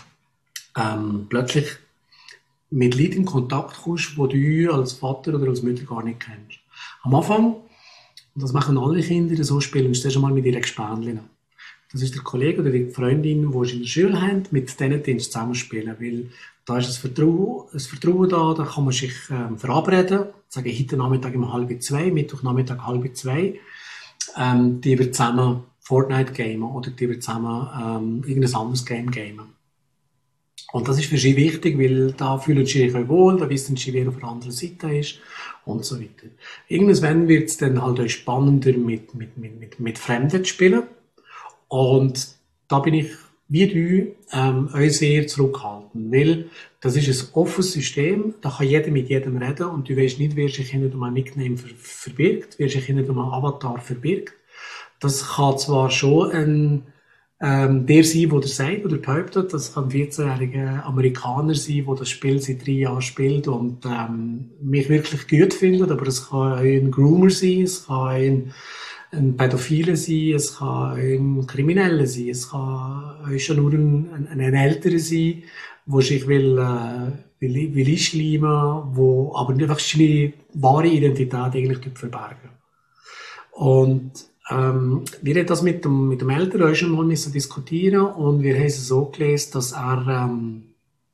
ähm, plötzlich mit Leuten in Kontakt kommst, die du als Vater oder als Mutter gar nicht kennst. Am Anfang Und das machen alle Kinder, so spielen sie schon mal mit ihren Gespänlchen. Das ist der Kollege oder die Freundin, die sie in der Schule haben, mit denen die zusammenspielen. Weil da ist das Vertrauen, das Vertrauen da, da kann man sich ähm, verabreden, sagen, heute Nachmittag um halb zwei, Mittwochnachmittag halb zwei, ähm, die wird zusammen Fortnite gamen oder die wird zusammen ähm, irgendein anderes Game gamen. Und das ist für sie wichtig, weil da fühlen sie sich wohl, da wissen sie, wer auf der anderen Seite ist und so weiter. Irgendwann wird es dann halt auch spannender, mit, mit, mit, mit, mit Fremden zu spielen. Und da bin ich, wie du, ähm, euch sehr zurückhaltend, weil das ist ein offenes System, da kann jeder mit jedem reden und du weißt nicht, wer sich hinter einem Nickname ver verbirgt, wer sich hinter einem Avatar verbirgt. Das kann zwar schon ein ähm, der sein, der das sagt oder behauptet, das kann ein vierzehnjähriger Amerikaner sein, der das Spiel seit drei Jahren spielt und ähm, mich wirklich gut findet, aber es kann auch ein Groomer sein, es kann ein ein Pädophile sein, es kann ein Krimineller sein, es kann schon nur ein, ein, ein Älterer sein, der sich will, äh, will, will einschleimen, wo aber einfach seine wahre Identität eigentlich verbergen. Und ähm, wir haben das mit dem, mit dem Eltern auch schon mal müssen diskutieren und wir haben es so gelesen, dass er ähm,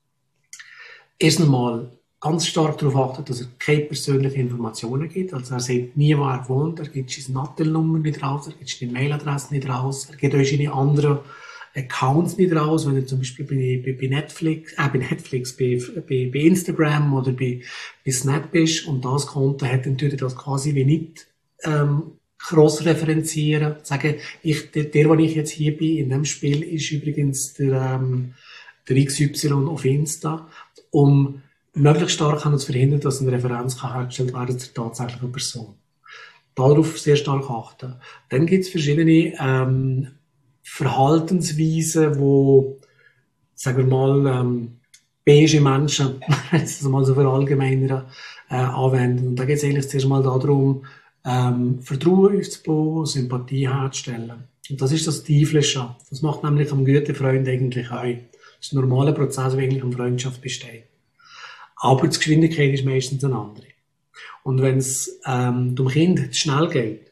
erst einmal ganz stark darauf achtet, dass er keine persönlichen Informationen gibt. Also er sagt nie, wo er wohnt, er gibt seine Nattelnummer nicht raus, er gibt seine Mailadresse nicht raus, er gibt auch seine anderen Accounts nicht raus, wenn er zum Beispiel bei, bei, bei Netflix, äh, bei Netflix, bei, bei, bei Instagram oder bei, bei Snap ist und das Konto hat, dann tut er das quasi wie nicht ähm, gross referenzieren, sagen, ich, der, der, wo ich jetzt hier bin, in dem Spiel, ist übrigens der, ähm, der X Y auf Insta, um möglichst stark kann es verhindern, dass eine Referenz hergestellt werden kann zur tatsächlichen Person. Darauf sehr stark achten. Dann gibt es verschiedene ähm, Verhaltensweisen, wo, sagen wir mal, ähm, beige Menschen, das mal so verallgemeinern, äh, anwenden. Und da geht es eigentlich zuerst mal darum, ähm, Vertrauen aufzubauen, Sympathie herzustellen. Und das ist das Tieflische. Das macht nämlich am guten Freund eigentlich auch. Das ist ein normaler Prozess, wie eigentlich eine Freundschaft besteht. Aber die Geschwindigkeit ist meistens eine andere. Und wenn es ähm, dem Kind schnell geht,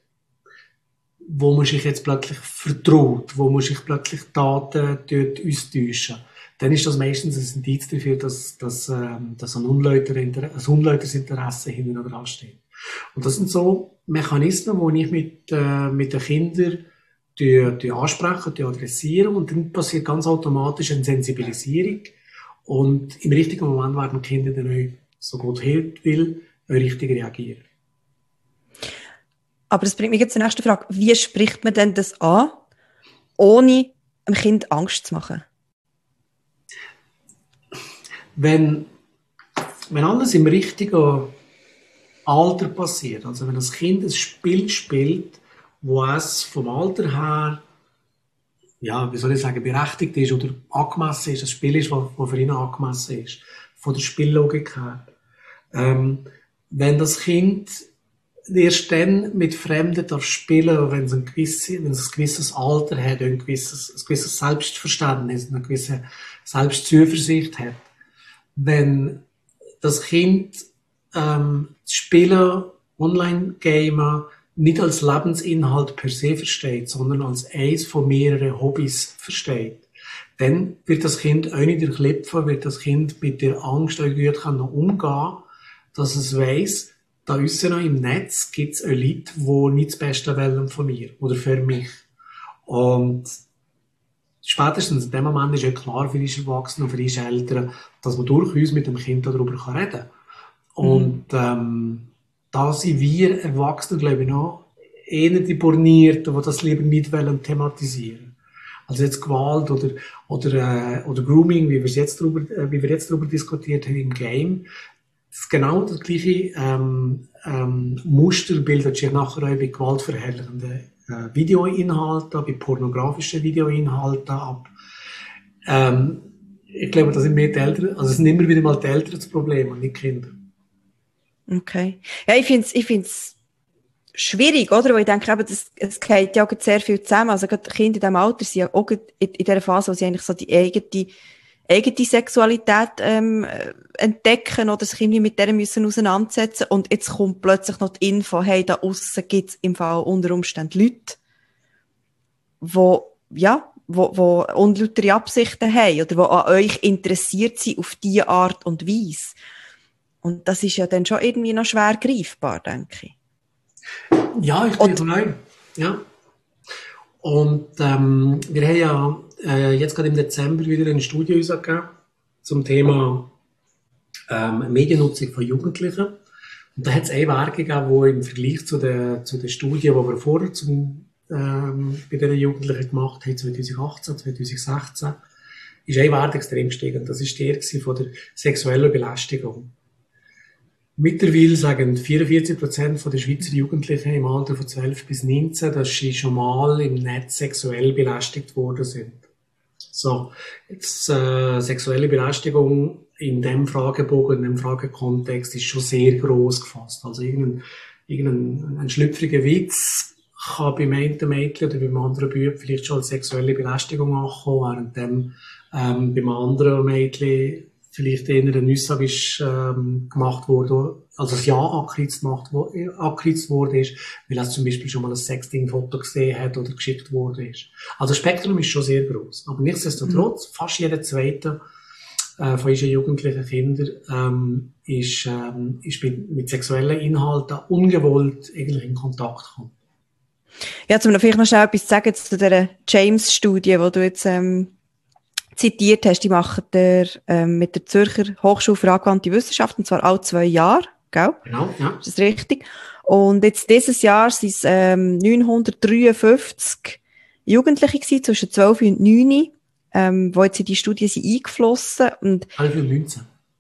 wo man sich jetzt plötzlich vertraut, wo man sich plötzlich Daten dort austauschen, dann ist das meistens ein Indiz dafür, dass, dass, ähm, dass ein unlauteres Interesse hinten dran steht. Und das sind so Mechanismen, die ich mit, äh, mit den Kindern die, die ansprechen, die adressieren und dann passiert ganz automatisch eine Sensibilisierung. Und im richtigen Moment werden die Kinder dann auch, so Gott hilft will, auch richtig reagieren. Aber das bringt mich jetzt zur nächsten Frage. Wie spricht man denn das an, ohne dem Kind Angst zu machen? Wenn, wenn alles im richtigen Alter passiert, also wenn das Kind ein Spiel spielt, wo es vom Alter her, ja, wie soll ich sagen, berechtigt ist oder angemessen ist, ein Spiel ist, das für ihn angemessen ist, von der Spiellogik her. Ähm, wenn das Kind erst dann mit Fremden darf spielen, wenn es ein gewisses, wenn es ein gewisses Alter hat, ein gewisses, ein gewisses Selbstverständnis, eine gewisse Selbstzuversicht hat, wenn das Kind ähm, das Spielen, Online-Gamen nicht als Lebensinhalt per se versteht, sondern als eins von mehreren Hobbys versteht, dann wird das Kind auch nicht durchlaufen, wird das Kind mit der Angst auch gut umgehen können, dass es weiss, da aussen im Netz gibt es auch Leute, die nicht das Beste wollen von mir oder für mich. Und spätestens in dem Moment ist ja klar für die Erwachsenen und für die Eltern, dass man durchaus mit dem Kind darüber reden kann. Und ähm, da sind wir Erwachsene, glaube ich, noch eher die Bornierten, die das lieber nicht wollen thematisieren. Also jetzt Gewalt oder, oder, äh, oder Grooming, wie wir jetzt darüber, äh, wie wir jetzt darüber diskutiert haben im Game. Das ist genau das gleiche ähm, ähm, Muster bildet sich nachher auch bei gewaltverherrlichenden äh, Videoinhalten, bei pornografischen Videoinhalten ab. Ähm, ich glaube, das sind mehr die Eltern, also es sind immer wieder mal die Eltern das Problem und nicht die Kinder. Okay. Ja, ich finde es ich find's schwierig, oder? Weil ich denke, eben, das, es geht ja auch sehr viel zusammen. Also gerade Kinder in diesem Alter sind ja auch in, in dieser Phase, wo sie eigentlich so die eigene eigene Sexualität ähm, entdecken oder sich irgendwie mit der müssen auseinandersetzen. Und jetzt kommt plötzlich noch die Info, hey, da aussen gibt es im Fall unter Umständen Leute, wo, ja, wo, wo unlautere Absichten haben oder wo an euch interessiert sind auf diese Art und Weise. Und das ist ja dann schon irgendwie noch schwer greifbar, denke ich. Ja, ich bin allein. Ja. Und ähm, wir haben ja äh, jetzt gerade im Dezember wieder eine Studie rausgegeben zum Thema ähm, Mediennutzung von Jugendlichen. Und da hat es eine Werke gegeben, wo im Vergleich zu der, zu der Studie, die wir vorher zum, ähm, bei den Jugendlichen gemacht haben, zwanzig achtzehn, zwanzig sechzehn, ist ein Wert extrem gestiegen. Das ist der von der sexuellen Belästigung. Mittlerweile sagen vierundvierzig Prozent der Schweizer Jugendlichen im Alter von zwölf bis neunzehn, dass sie schon mal im Netz sexuell belästigt worden sind. So, jetzt äh, sexuelle Belästigung in dem Fragebogen, in dem Fragekontext ist schon sehr gross gefasst. Also irgendein, irgendein ein schlüpfriger Witz kann beim einen Mädchen oder beim anderen Bub vielleicht schon als sexuelle Belästigung ankommen, während dem, ähm, beim anderen Mädchen vielleicht eher ein Aussage ist, ähm, gemacht wurde, also das Ja angekreuzt worden ist, weil er zum Beispiel schon mal ein Sexting-Foto gesehen hat oder geschickt worden ist. Also das Spektrum ist schon sehr groß. Aber nichtsdestotrotz, mhm. fast jeder zweite äh, von unseren jugendlichen Kindern ähm, ist, ähm, ist mit, mit sexuellen Inhalten ungewollt eigentlich in Kontakt gekommen. Ja, zum vielleicht noch schnell etwas sagen zu dieser James-Studie, die du jetzt ähm zitiert hast, die machen der, ähm, mit der Zürcher Hochschule für angewandte Wissenschaften, und zwar alle zwei Jahre, gell? Genau, ja. Ist das richtig? Und jetzt dieses Jahr sind es ähm, neunhundertdreiundfünfzig Jugendliche gewesen, zwischen zwölf und neun, ähm, wo jetzt in die Studie sind eingeflossen. Und zwölf und neunzehn.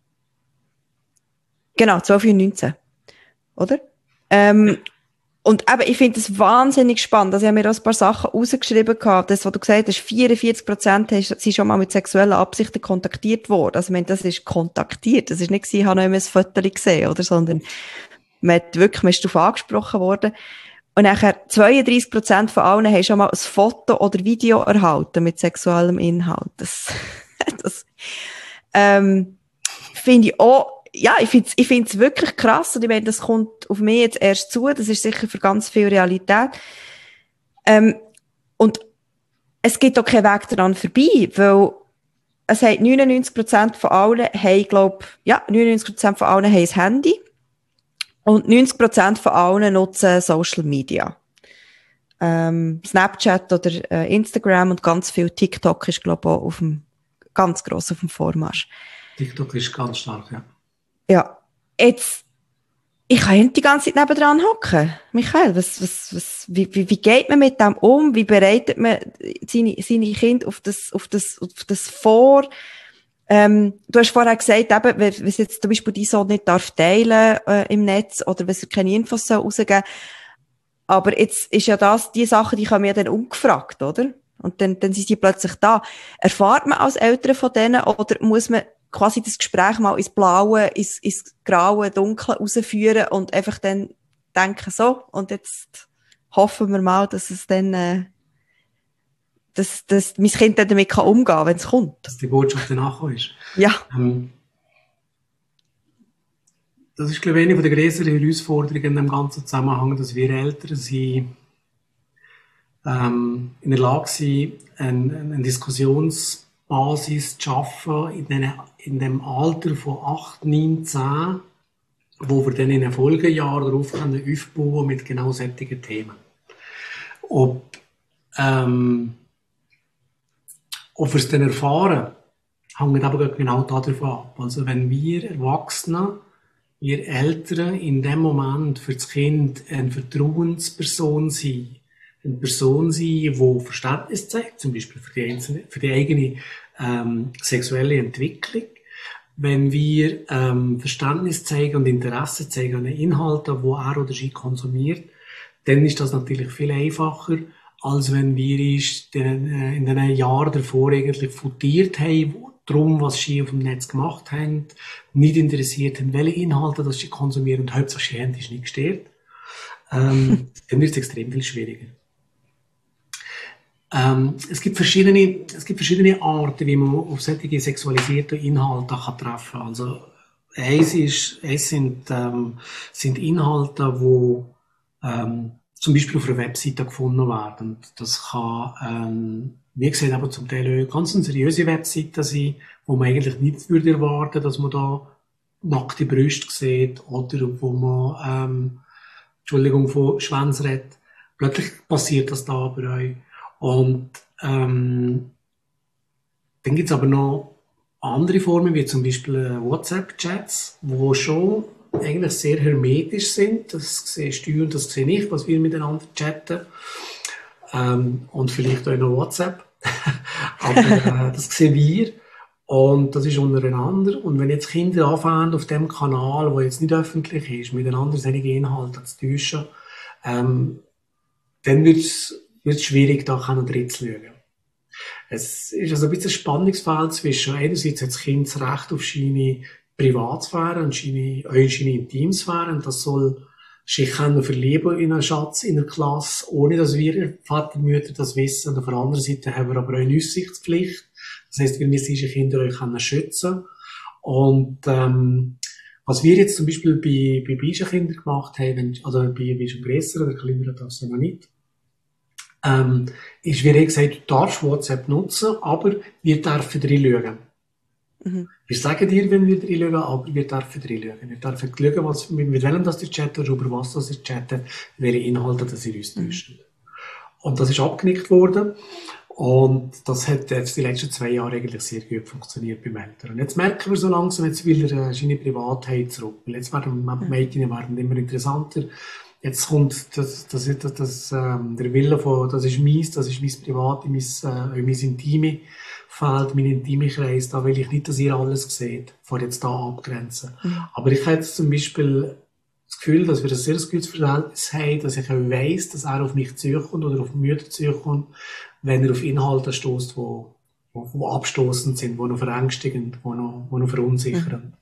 Genau, zwölf und neunzehn. Oder? Ähm, ja. Und eben, ich finde es wahnsinnig spannend. Also ich habe mir auch ein paar Sachen rausgeschrieben gehabt. Das, was du gesagt hast, vierundvierzig Prozent sind schon mal mit sexuellen Absichten kontaktiert worden. Also ich meine, das ist kontaktiert. Das ist nicht gewesen, ich habe noch immer ein Foto gesehen, oder? Sondern man hat wirklich, man ist darauf angesprochen worden. Und nachher zweiunddreißig Prozent von allen haben schon mal ein Foto oder Video erhalten mit sexuellem Inhalt. Das, das ähm, finde ich auch, ja, ich finde es ich find's wirklich krass. Und ich meine, das kommt auf mich jetzt erst zu. Das ist sicher für ganz viel Realität. Ähm, und es gibt auch keinen Weg daran vorbei, weil es hat neunundneunzig Prozent von allen haben, glaub, ja, neunundneunzig Prozent von allen haben ein Handy. Und neunzig Prozent von allen nutzen Social Media. Ähm, Snapchat oder äh, Instagram und ganz viel TikTok ist, glaube ich, auch auf dem, ganz gross auf dem Vormarsch. TikTok ist ganz stark, ja. Ja, jetzt, ich kann nicht die ganze Zeit nebendran hocken. Michael, was, was, was, wie, wie, wie geht man mit dem um? Wie bereitet man seine, seine Kinder auf das, auf das, auf das vor? Ähm, du hast vorher gesagt, eben, wenn es jetzt zum Beispiel die Sohn nicht darf teilen, äh, im Netz, oder wenn es keine Infos soll rausgeben. Aber jetzt ist ja das, die Sachen, die kommen ja dann ungefragt, oder? Und dann, dann sind die plötzlich da. Erfahrt man als Eltern von denen, oder muss man quasi das Gespräch mal ins Blaue, ins, ins Graue, Dunkle rausführen und einfach dann denken, so, und jetzt hoffen wir mal, dass es dann, äh, dass, dass mein Kind dann damit kann umgehen kann, wenn es kommt. Dass die Botschaft danach ist. Ja. Ähm, das ist, glaube ich, eine der größeren Herausforderungen in dem ganzen Zusammenhang, dass wir Eltern sind, ähm, in der Lage sind, eine, eine Diskussionsbasis zu schaffen in, den, in dem Alter von acht, neun, zehn, wo wir dann in den Folgejahren darauf können aufbauen mit genau solchen Themen. Ob, ähm, ob wir es dann erfahren, hängt aber genau davon ab. Also wenn wir Erwachsene, wir Eltern in dem Moment für das Kind eine Vertrauensperson sind, eine Person sein, die Verständnis zeigt, zum Beispiel für die, einzelne, für die eigene ähm, sexuelle Entwicklung. Wenn wir ähm, Verständnis zeigen und Interesse zeigen an den Inhalten, die er oder sie konsumiert, dann ist das natürlich viel einfacher, als wenn wir uns in den Jahren davor eigentlich futiert haben, darum, was sie auf dem Netz gemacht haben, nicht interessiert haben, welche Inhalte das sie konsumieren und hauptsächlich haben, ist nicht gestört. Ähm, dann wird es extrem viel schwieriger. Ähm, es gibt verschiedene, es gibt verschiedene Arten, wie man auf solche sexualisierten Inhalte kann treffen kann. Also, eins ist, es sind, ähm, sind Inhalte, wo, ähm, zum Beispiel auf einer Webseite gefunden werden. Das kann, ähm, wie gesagt, aber zum Teil auch ganz seriöse Webseiten sein, wo man eigentlich nicht würde erwarten, dass man da nackte Brüste sieht oder wo man, ähm, Entschuldigung, von Schwänz redet. Plötzlich passiert das da bei euch. Und ähm, dann gibt's aber noch andere Formen, wie zum Beispiel äh, WhatsApp-Chats, wo schon eigentlich sehr hermetisch sind. Das siehst du und das sehe ich, was wir miteinander chatten. Ähm, und vielleicht auch noch WhatsApp. Aber äh, das sehen wir. Und das ist untereinander. Und wenn jetzt Kinder anfangen, auf dem Kanal, der jetzt nicht öffentlich ist, miteinander solche Inhalte zu täuschen, ähm, dann wird es schwierig, da drin zu schauen. Es ist also ein bisschen ein Spannungsfeld zwischen, einerseits hat das Kind das Recht auf seine Privatsphäre und seine, auch in seine Intimsphäre, und das soll sich können verlieben in einen Schatz, in einer Klasse, ohne dass wir Vater und Mütter das wissen. Und auf der anderen Seite haben wir aber auch eine Aussichtspflicht. Das heisst, wir müssen unsere Kinder auch können schützen. Und, ähm, was wir jetzt zum Beispiel bei, bei beiden Kindern gemacht haben, also bei, bei schon grösseren, der kleineren das noch nicht, ähm, ist, wie er gesagt, du darfst WhatsApp nutzen, aber wir dürfen reinschauen. Mhm. Wir sagen dir, wenn wir reinschauen, aber wir dürfen reinschauen. Wir dürfen schauen, was, mit, mit welchem das ihr chattet, über was das ihr chattet, welche Inhalte das ihr austauschen. Mhm. Und das ist abgenickt worden. Und das hat jetzt die letzten zwei Jahre eigentlich sehr gut funktioniert beim Eltern. Und jetzt merken wir so langsam, jetzt will er seine Privatheit zurück. Weil jetzt werden die Mädchen werden immer interessanter. Jetzt kommt das, das, das, das, ähm, der Wille von, das ist meins, das ist mein Private, mein, äh, mein intime Feld, mein intime Kreis. Da will ich nicht, dass ihr alles seht, vor jetzt da abgrenzen. Mhm. Aber ich habe jetzt zum Beispiel das Gefühl, dass wir ein sehr gutes Verhältnis haben, dass ich auch weiss, dass er auf mich zukommt oder auf die Mütter zukommt, wenn er auf Inhalte stößt, die, die, die abstoßend sind, die noch verängstigend, die noch, die noch verunsichern. Mhm.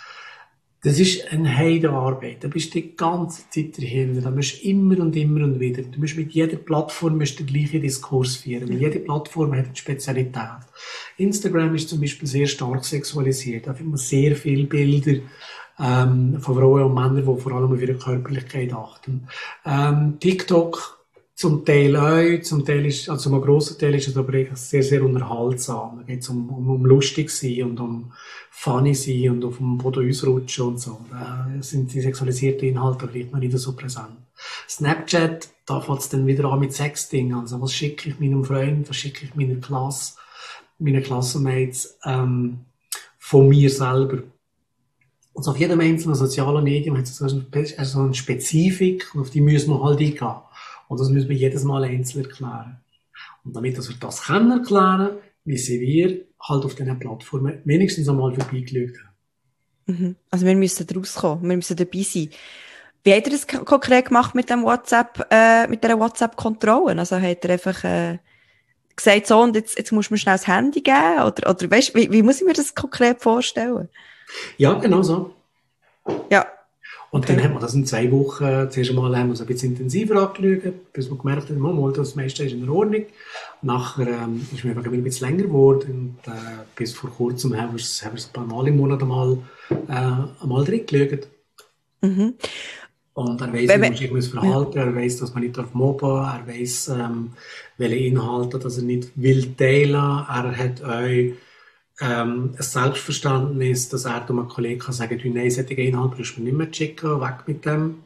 Das ist eine Heidenarbeit. Da bist du die ganze Zeit dahinter. Da musst du immer und immer und wieder. Du musst mit jeder Plattform musst den gleichen Diskurs führen. Mhm. Jede Plattform hat eine Spezialität. Instagram ist zum Beispiel sehr stark sexualisiert. Da findet man sehr viele Bilder ähm, von Frauen und Männern, die vor allem auf ihre Körperlichkeit achten. Ähm, TikTok zum Teil auch, zum Teil ist, also ein grosser Teil ist es aber sehr, sehr unterhaltsam. Da geht es um, um, um lustig sein und um funny sein und auf dem Boden ausrutschen und so. Da sind die sexualisierten Inhalte vielleicht noch nicht so präsent. Snapchat, da fängt es dann wieder an mit Sexting. Also was schicke ich meinem Freund, was schicke ich meiner Klasse, meinen Klassenmates, ähm, von mir selber. Also auf jedem einzelnen sozialen Medium hat es so eine Spezifik und auf die müssen wir halt eingehen. Und das müssen wir jedes Mal einzeln erklären. Und damit dass wir das können erklären, müssen wir halt auf diesen Plattformen wenigstens einmal vorbeigeschaut haben. Mhm. Also wir müssen rauskommen, wir müssen dabei sein. Wie hat er das konkret gemacht mit dem WhatsApp, äh, mit der WhatsApp-Kontrolle? Also hat er einfach äh, gesagt, so, und jetzt, jetzt muss man schnell das Handy geben? Oder, oder weißt, wie, wie muss ich mir das konkret vorstellen? Ja, genau so. Ja. Und okay. Dann haben wir das in zwei Wochen, zuerst einmal haben wir es ein bisschen intensiver angeschaut, bis wir gemerkt haben, mal, das meiste ist in Ordnung. Nachher ähm, ist mir einfach ein bisschen länger geworden und äh, bis vor kurzem haben wir es ein paar Mal im Monat einmal, äh, einmal drin geschaut. Mhm. Und er weiss, wie man sich muss verhalten, ja. Er weiss, dass man nicht mobben darf, er weiss, ähm, welche Inhalte dass er nicht will teilen. Er hat auch Ähm, ein Selbstverständnis, dass er einem Kollegen kann sagen, du, nein, solche Inhalte brauchst du mir nicht mehr schicken, weg mit dem.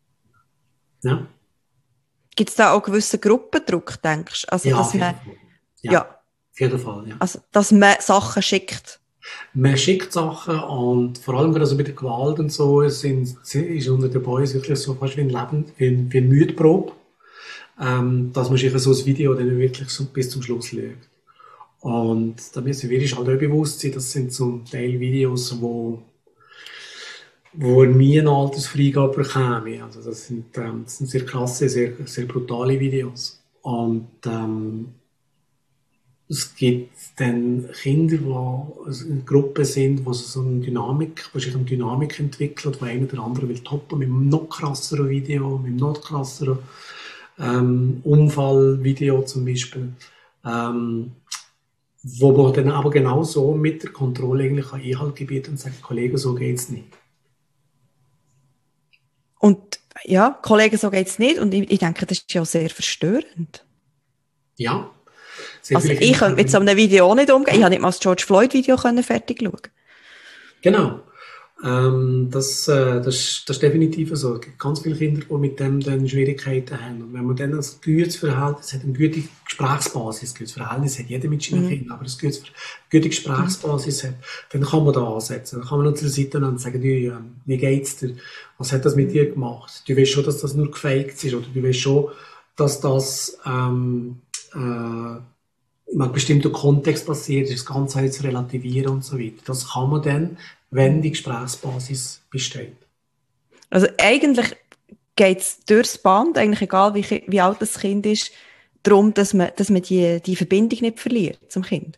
Ja. Gibt es da auch gewissen Gruppendruck, denkst du? Also, ja, dass auf jeden man, Fall. Ja, ja. Auf jeden Fall, ja. Also, dass man Sachen schickt. Man schickt Sachen und vor allem gerade also bei der Gewalt und so sind, ist unter den Boys wirklich so fast wie ein Leben, wie, wie eine Müdprobe, ähm, dass man sich so ein Video dann wirklich so bis zum Schluss legt. Und da müssen wir uns halt auch bewusst sein, das sind zum Teil Videos, wo, wo nie eine Altersfreigabe bekäme. Also das sind, ähm, das sind sehr krasse, sehr, sehr brutale Videos. Und ähm, es gibt dann Kinder, die in Gruppen sind, wo so eine Dynamik, wo sich eine Dynamik entwickelt, wo einer oder andere will toppen mit einem noch krasseren Video, mit einem noch krasseren ähm, Unfallvideo zum Beispiel, ähm, wo man dann aber genau so mit der Kontrolle eigentlich Einhalt gebieten und sagt, Kollegen, so geht's nicht. Und ja, Kollegen, so geht's nicht. Und ich, ich denke, das ist ja sehr verstörend. Ja. Sehr Also ich könnte mit so einem Video nicht umgehen. Ich habe nicht mal das George Floyd-Video fertig schauen. Genau. Ähm, das, äh, das, das ist definitiv so. Es gibt ganz viele Kinder, die mit dem dann Schwierigkeiten haben. Und wenn man dann ein gutes Verhältnis hat, eine gute Gesprächsbasis, ein gutes Verhältnis hat jeder mit seinen mhm. Kindern, aber ein gutes, eine gute Gesprächsbasis hat, dann kann man da ansetzen. Dann kann man uns zur Seite nehmen und sagen, du, wie geht's dir? Was hat das mit dir gemacht? Du weißt schon, dass das nur gefaked ist, oder du weißt schon, dass das, ähm, äh, in einem bestimmten Kontext passiert ist, das Ganze zu relativieren und so weiter. Das kann man dann, wenn die Gesprächsbasis besteht. Also eigentlich geht es durchs Band, eigentlich egal wie, wie alt das Kind ist, darum, dass man, dass man die, die Verbindung nicht verliert zum Kind.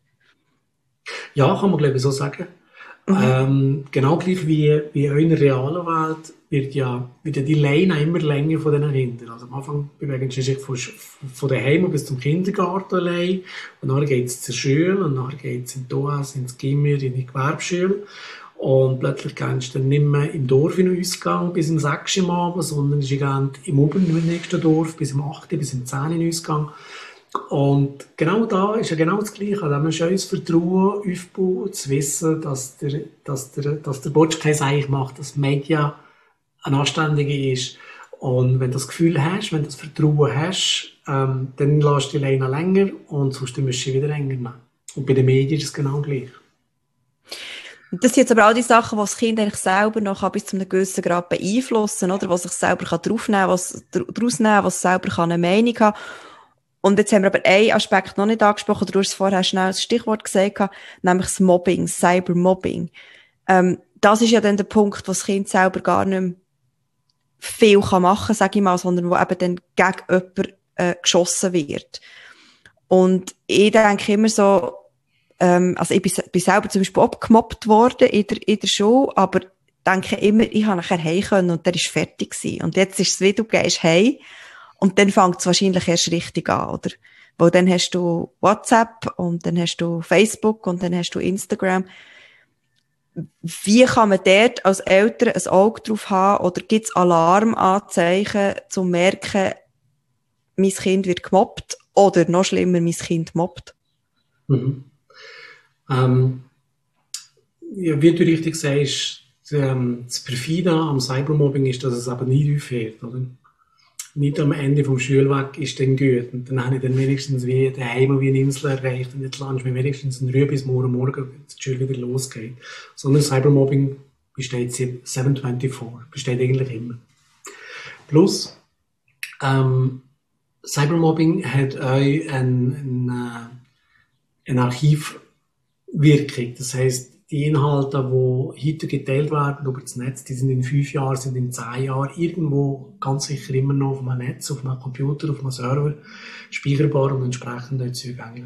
Ja, kann man glaube ich so sagen. Mhm. Ähm, genau gleich wie, wie auch in der realen Welt wird ja, wird ja die Leine immer länger von diesen Kindern. Also am Anfang bewegen sie sich von, von daheim bis zum Kindergarten allein, und dann geht es zur Schule, und dann geht es in die O S, ins Gimmer, in die Gewerbeschule. Und plötzlich gehst du dann nicht mehr im Dorf in den Ausgang bis um sechs Uhr am Abend, sondern ist im Oben im nächsten Dorf bis um acht Uhr, bis um zehn Uhr in den Ausgang. Und genau da ist ja genau das Gleiche. Da haben wir schon das Vertrauen aufbauen, zu wissen, dass der, dass der, dass der Botsch kein Seich macht, dass Media ein Anständiger ist. Und wenn du das Gefühl hast, wenn du das Vertrauen hast, ähm, dann lässt du die Leine länger, und sonst musst du sie wieder länger nehmen. Und bei den Medien ist es genau gleich. Das sind jetzt aber auch die Sachen, die das Kind eigentlich selber noch bis zu einem gewissen Grad beeinflussen, oder? Was sich selber draufnehmen kann, was daraus nehmen, was selber eine Meinung haben kann. Und jetzt haben wir aber einen Aspekt noch nicht angesprochen, du hast es vorher schnell als Stichwort gesagt, nämlich das Mobbing, Cybermobbing. Ähm, das ist ja dann der Punkt, wo das Kind selber gar nicht mehr viel machen kann, sage ich mal, sondern wo eben dann gegen jemanden äh, geschossen wird. Und ich denke immer so, ähm, also ich bin, bin selber zum Beispiel auch gemobbt worden in der, in der Schule, aber denke immer, ich habe nachher heim können und der ist fertig gewesen. Und jetzt ist es wie, du gehst heim, und dann fängt es wahrscheinlich erst richtig an, oder? Weil dann hast du WhatsApp, und dann hast du Facebook, und dann hast du Instagram. Wie kann man dort als Eltern ein Auge drauf haben, oder gibt es Alarmanzeichen, um zu merken, mein Kind wird gemobbt, oder noch schlimmer, mein Kind mobbt? Mhm. Ähm, ja, wie du richtig sagst, das Perfide am Cybermobbing ist, dass es aber nie aufhört, oder? Nicht am Ende vom Schulweg ist dann gut. Und dann habe ich dann wenigstens wie daheim wie eine Insel erreicht, und jetzt lande ich mir wenigstens eine Ruhe bis morgen Morgen, wenn die Schule wieder losgeht. Sondern Cybermobbing besteht sieben vierundzwanzig, besteht eigentlich immer. Plus, ähm, Cybermobbing hat auch ein, ein, ein Archivwirkung. Das heisst, die Inhalte, die heute geteilt werden über das Netz, die sind in fünf Jahren, sind in zehn Jahren irgendwo ganz sicher immer noch auf einem Netz, auf einem Computer, auf einem Server speicherbar und entsprechend auch zugänglich.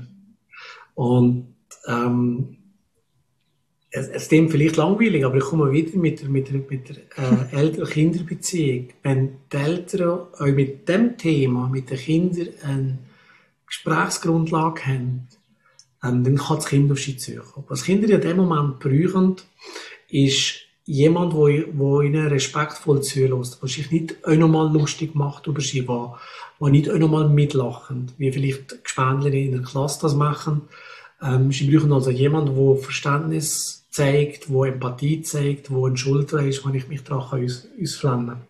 Und ähm, es, es klingt vielleicht langweilig, aber ich komme wieder mit der, mit der, mit der äh, Eltern-Kinder-Beziehung. Wenn die Eltern auch mit dem Thema, mit den Kindern, eine Gesprächsgrundlage haben, Ähm, dann kann das Kind auf sie zukommen. Was Kinder in dem Moment brauchen, ist jemand, der ihnen respektvoll zulässt, der sich nicht auch nochmal lustig macht über sie, der nicht auch nochmal mitlachen, wie vielleicht Gespendler in der Klasse das machen. Ähm, sie brauchen also jemanden, der Verständnis zeigt, der Empathie zeigt, der ein Schulter ist, wenn ich mich daran aus, ausflammen kann.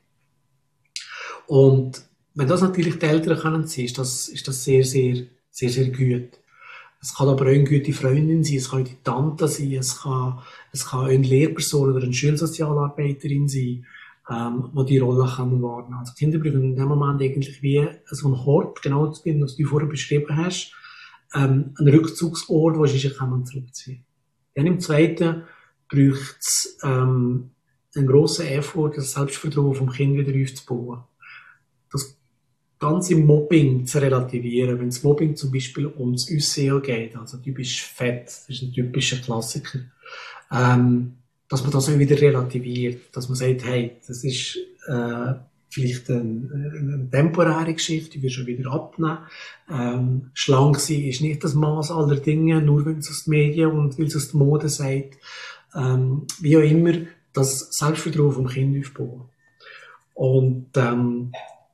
Und wenn das natürlich die Eltern können, ist das, ist das sehr, sehr, sehr, sehr gut. Es kann aber auch eine gute Freundin sein, es kann auch die Tante sein, es kann, es kann auch eine Lehrperson oder eine Schulsozialarbeiterin sein, ähm, die die Rolle kann wahrnehmen. Also Kinder brauchen in dem Moment eigentlich wie so einen Hort, genau das, was du vorher beschrieben hast, ähm, einen Rückzugsort, wo sie sich zurückziehen können. Dann im Zweiten braucht es ähm, einen grossen Effort, das Selbstvertrauen vom Kind wieder aufzubauen. Das ganze Mobbing zu relativieren. Wenn das Mobbing zum Beispiel ums Aussehen geht, also du bist fett, das ist ein typischer Klassiker, ähm, dass man das auch wieder relativiert, dass man sagt, hey, das ist, äh, vielleicht eine, eine temporäre Geschichte, die wir schon wieder abnehmen. Ähm, schlank sein ist nicht das Maß aller Dinge, nur wenn es aus den Medien und weil es aus der Mode sagt. Ähm, wie auch immer, das Selbstvertrauen vom Kind aufbauen. Und ähm,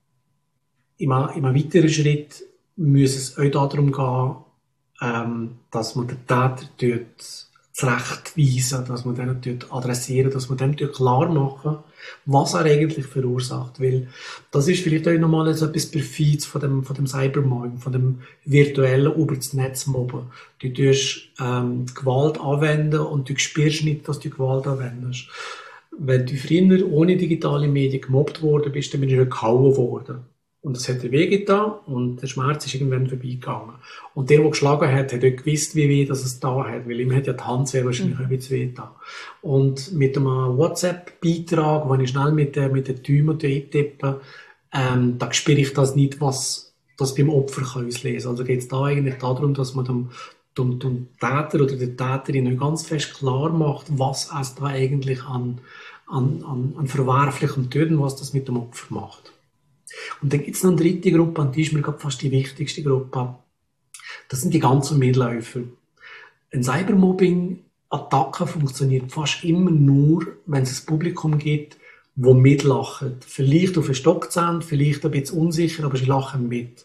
im, im weiteren Schritt muss es auch darum gehen, ähm, dass man den Täter dort zurechtweisen, dass man den dort adressieren, dass man dem dort klar machen, was er eigentlich verursacht. Weil das ist vielleicht auch nochmal etwas Perfides von dem, von dem Cybermobbing, von dem virtuellen über das Netz mobben. Du tust ähm, Gewalt anwenden und du spürst nicht, dass du Gewalt anwendest. Wenn du früher ohne digitale Medien gemobbt worden bist, dann bist du gehauen worden. Und es hat dir wehgetan und der Schmerz ist irgendwann vorbeigegangen. Und der, der geschlagen hat, hat auch gewusst, wie weh das es da hat, weil ihm hat ja die Hand sehr wahrscheinlich mhm. ein bisschen wehgetan. Und mit einem WhatsApp-Beitrag, wo ich schnell mit, mit den Daumen eintippe, ähm, da spüre ich das nicht, was das beim Opfer kann auslesen. Also geht es da eigentlich darum, dass man dem, dem, dem Täter oder der Täterin ganz fest klar macht, was es da eigentlich an, an, an, an verwerflichem Töten, was das mit dem Opfer macht. Und dann gibt es noch eine dritte Gruppe, und die ist mir gerade fast die wichtigste Gruppe. Das sind die ganzen Mitläufer. Eine Cybermobbing-Attacke funktioniert fast immer nur, wenn es ein Publikum gibt, das mitlacht. Vielleicht auf den Stockzahn, vielleicht ein bisschen unsicher, aber sie lachen mit.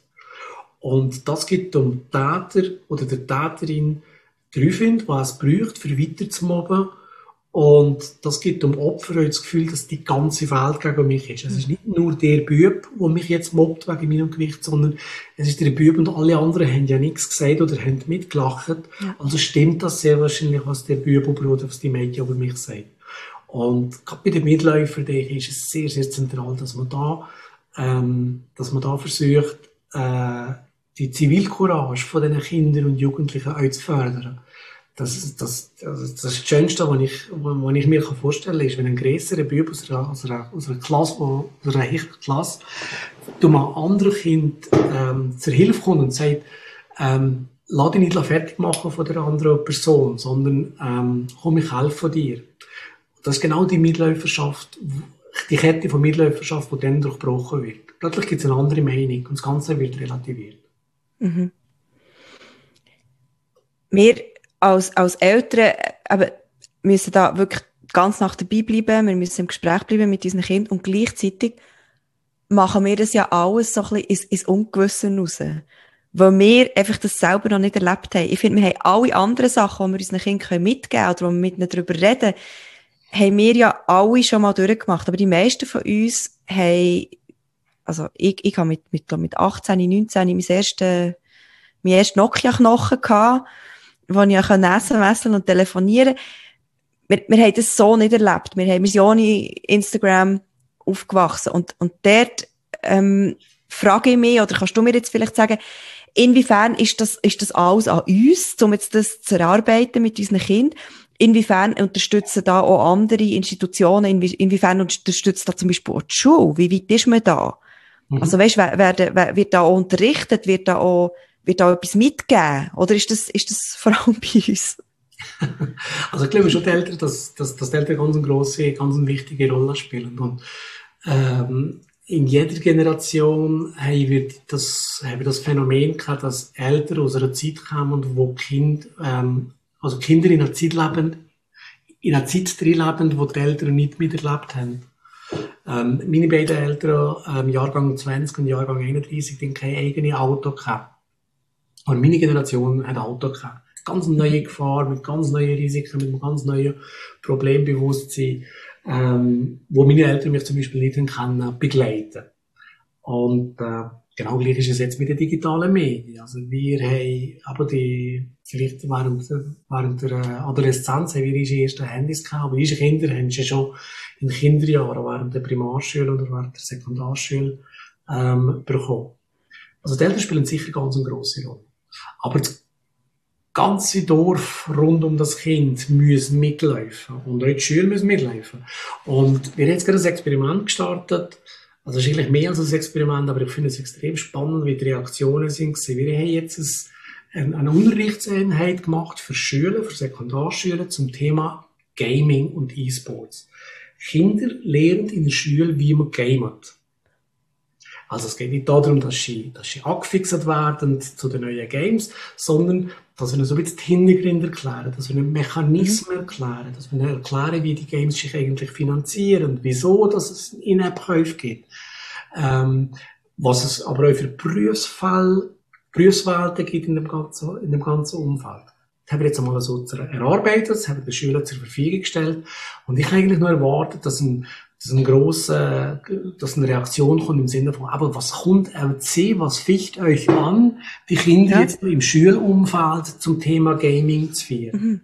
Und das gibt dem Täter oder der Täterin den Aufwind, was es braucht, für weiter zu mobben. Und das gibt dem Opfer das Gefühl, dass die ganze Welt gegen mich ist. Es ist nicht nur der Bub, der mich jetzt mobbt wegen meinem Gewicht, sondern es ist der Bub und alle anderen haben ja nichts gesagt oder haben mitgelacht. Ja. Also stimmt das sehr wahrscheinlich, was der Bub oder was die Mädchen über mich sagt. Und gerade bei den Mitläufern ist es sehr, sehr zentral, dass man da, ähm, dass man da versucht, äh, die Zivilcourage von diesen Kindern und Jugendlichen auch zu fördern. Das, das, das, das Schönste, was ich, was ich mir vorstellen kann, ist, wenn ein grösserer Bub aus einer, aus einer, aus einer Klasse, aus einer Klasse, du mal anderen Kind, ähm, zur Hilfe kommt und sagt, ähm, lass dich nicht fertig machen von der anderen Person, sondern, ähm, komm, ich helfe dir. Das ist genau die Mitläuferschaft, die Kette von Mitläuferschaft, die dann durchbrochen wird. Plötzlich gibt es eine andere Meinung und das Ganze wird relativiert. Mhm. Wir Als, als Eltern eben, müssen da wirklich ganz nach dabei bleiben, wir müssen im Gespräch bleiben mit unseren Kindern und gleichzeitig machen wir das ja alles so ein bisschen ins, ins Ungewisse raus. Weil wir einfach das selber noch nicht erlebt haben. Ich finde, wir haben alle anderen Sachen, die wir unseren Kindern mitgeben können oder wo wir mit ihnen darüber reden, haben wir ja alle schon mal durchgemacht. Aber die meisten von uns haben, also ich, ich habe mit, mit, mit achtzehn, neunzehn mein ersten, mein ersten Nokia-Knochen gehabt, wo ich auch S M S und telefonieren konnte. Wir, wir haben das so nicht erlebt. Wir haben wir ohne Instagram aufgewachsen. Und, und dort ähm, frage ich mich, oder kannst du mir jetzt vielleicht sagen, inwiefern ist das, ist das alles an uns, um jetzt das zu erarbeiten mit unseren Kindern? Inwiefern unterstützen da auch andere Institutionen? Inwie, inwiefern unterstützt da zum Beispiel auch die Schule? Wie weit ist man da? Mhm. Also weißt, wer, wer, wird da auch unterrichtet? Wird da auch Wird da etwas mitgeben? Oder ist das, ist das vor allem bei uns? Also ich glaube schon, die Eltern, dass, dass, dass die Eltern ganz eine grosse, ganz eine wichtige Rolle spielen. Und ähm, in jeder Generation haben wir das, haben wir das Phänomen gehabt, dass Eltern aus einer Zeit kamen, wo Kind, ähm, also Kinder in einer Zeit leben, in einer Zeit drin leben, wo die Eltern nicht miterlebt haben. Ähm, meine beiden Eltern, ähm, Jahrgang zwanzig und Jahrgang einunddreißig, die kein eigenes Auto gehabt. Und meine Generation hat ein Auto gehabt. Ganz neue Gefahr, mit ganz neuen Risiken, mit einem ganz neuen Problembewusstsein, ähm, wo meine Eltern mich zum Beispiel nicht können begleiten. Und, äh, genau gleich ist es jetzt mit den digitalen Medien. Also wir haben, aber die, vielleicht während, während der Adoleszenz haben wir unsere ersten Handys gehabt, aber unsere Kinder haben sie schon in Kinderjahren, während der Primarschule oder während der Sekundarschule, ähm, bekommen. Also die Eltern spielen sicher ganz eine grosse Rolle. Aber das ganze Dorf rund um das Kind müssen mitlaufen. Und auch die Schüler müssen mitlaufen. Und wir haben jetzt gerade ein Experiment gestartet. Also es ist eigentlich mehr als ein Experiment, aber ich finde es extrem spannend, wie die Reaktionen sind. Wir haben jetzt eine, eine Unterrichtseinheit gemacht für Schüler, für Sekundarschüler zum Thema Gaming und E-Sports. Kinder lernen in der Schule, wie man gamet. Also es geht nicht darum, dass sie, dass sie angefixt werden zu den neuen Games, sondern dass wir ihnen so ein bisschen die Hintergründe erklären, dass wir ihnen Mechanismen erklären, dass wir ihnen erklären, wie die Games sich eigentlich finanzieren, wieso dass es In-App-Käufe gibt, ähm, was es aber auch für Berufsfälle, Berufswelten gibt in dem ganzen, in dem ganzen Umfeld. Das haben wir jetzt einmal so erarbeitet, das haben wir den Schülern zur Verfügung gestellt. Und ich habe eigentlich nur erwartet, dass ein, dass ein grosse, dass eine Reaktion kommt im Sinne von, aber was kommt L C, was ficht euch an, die Kinder ja. jetzt im Schulumfeld zum Thema Gaming zu führen? Mhm.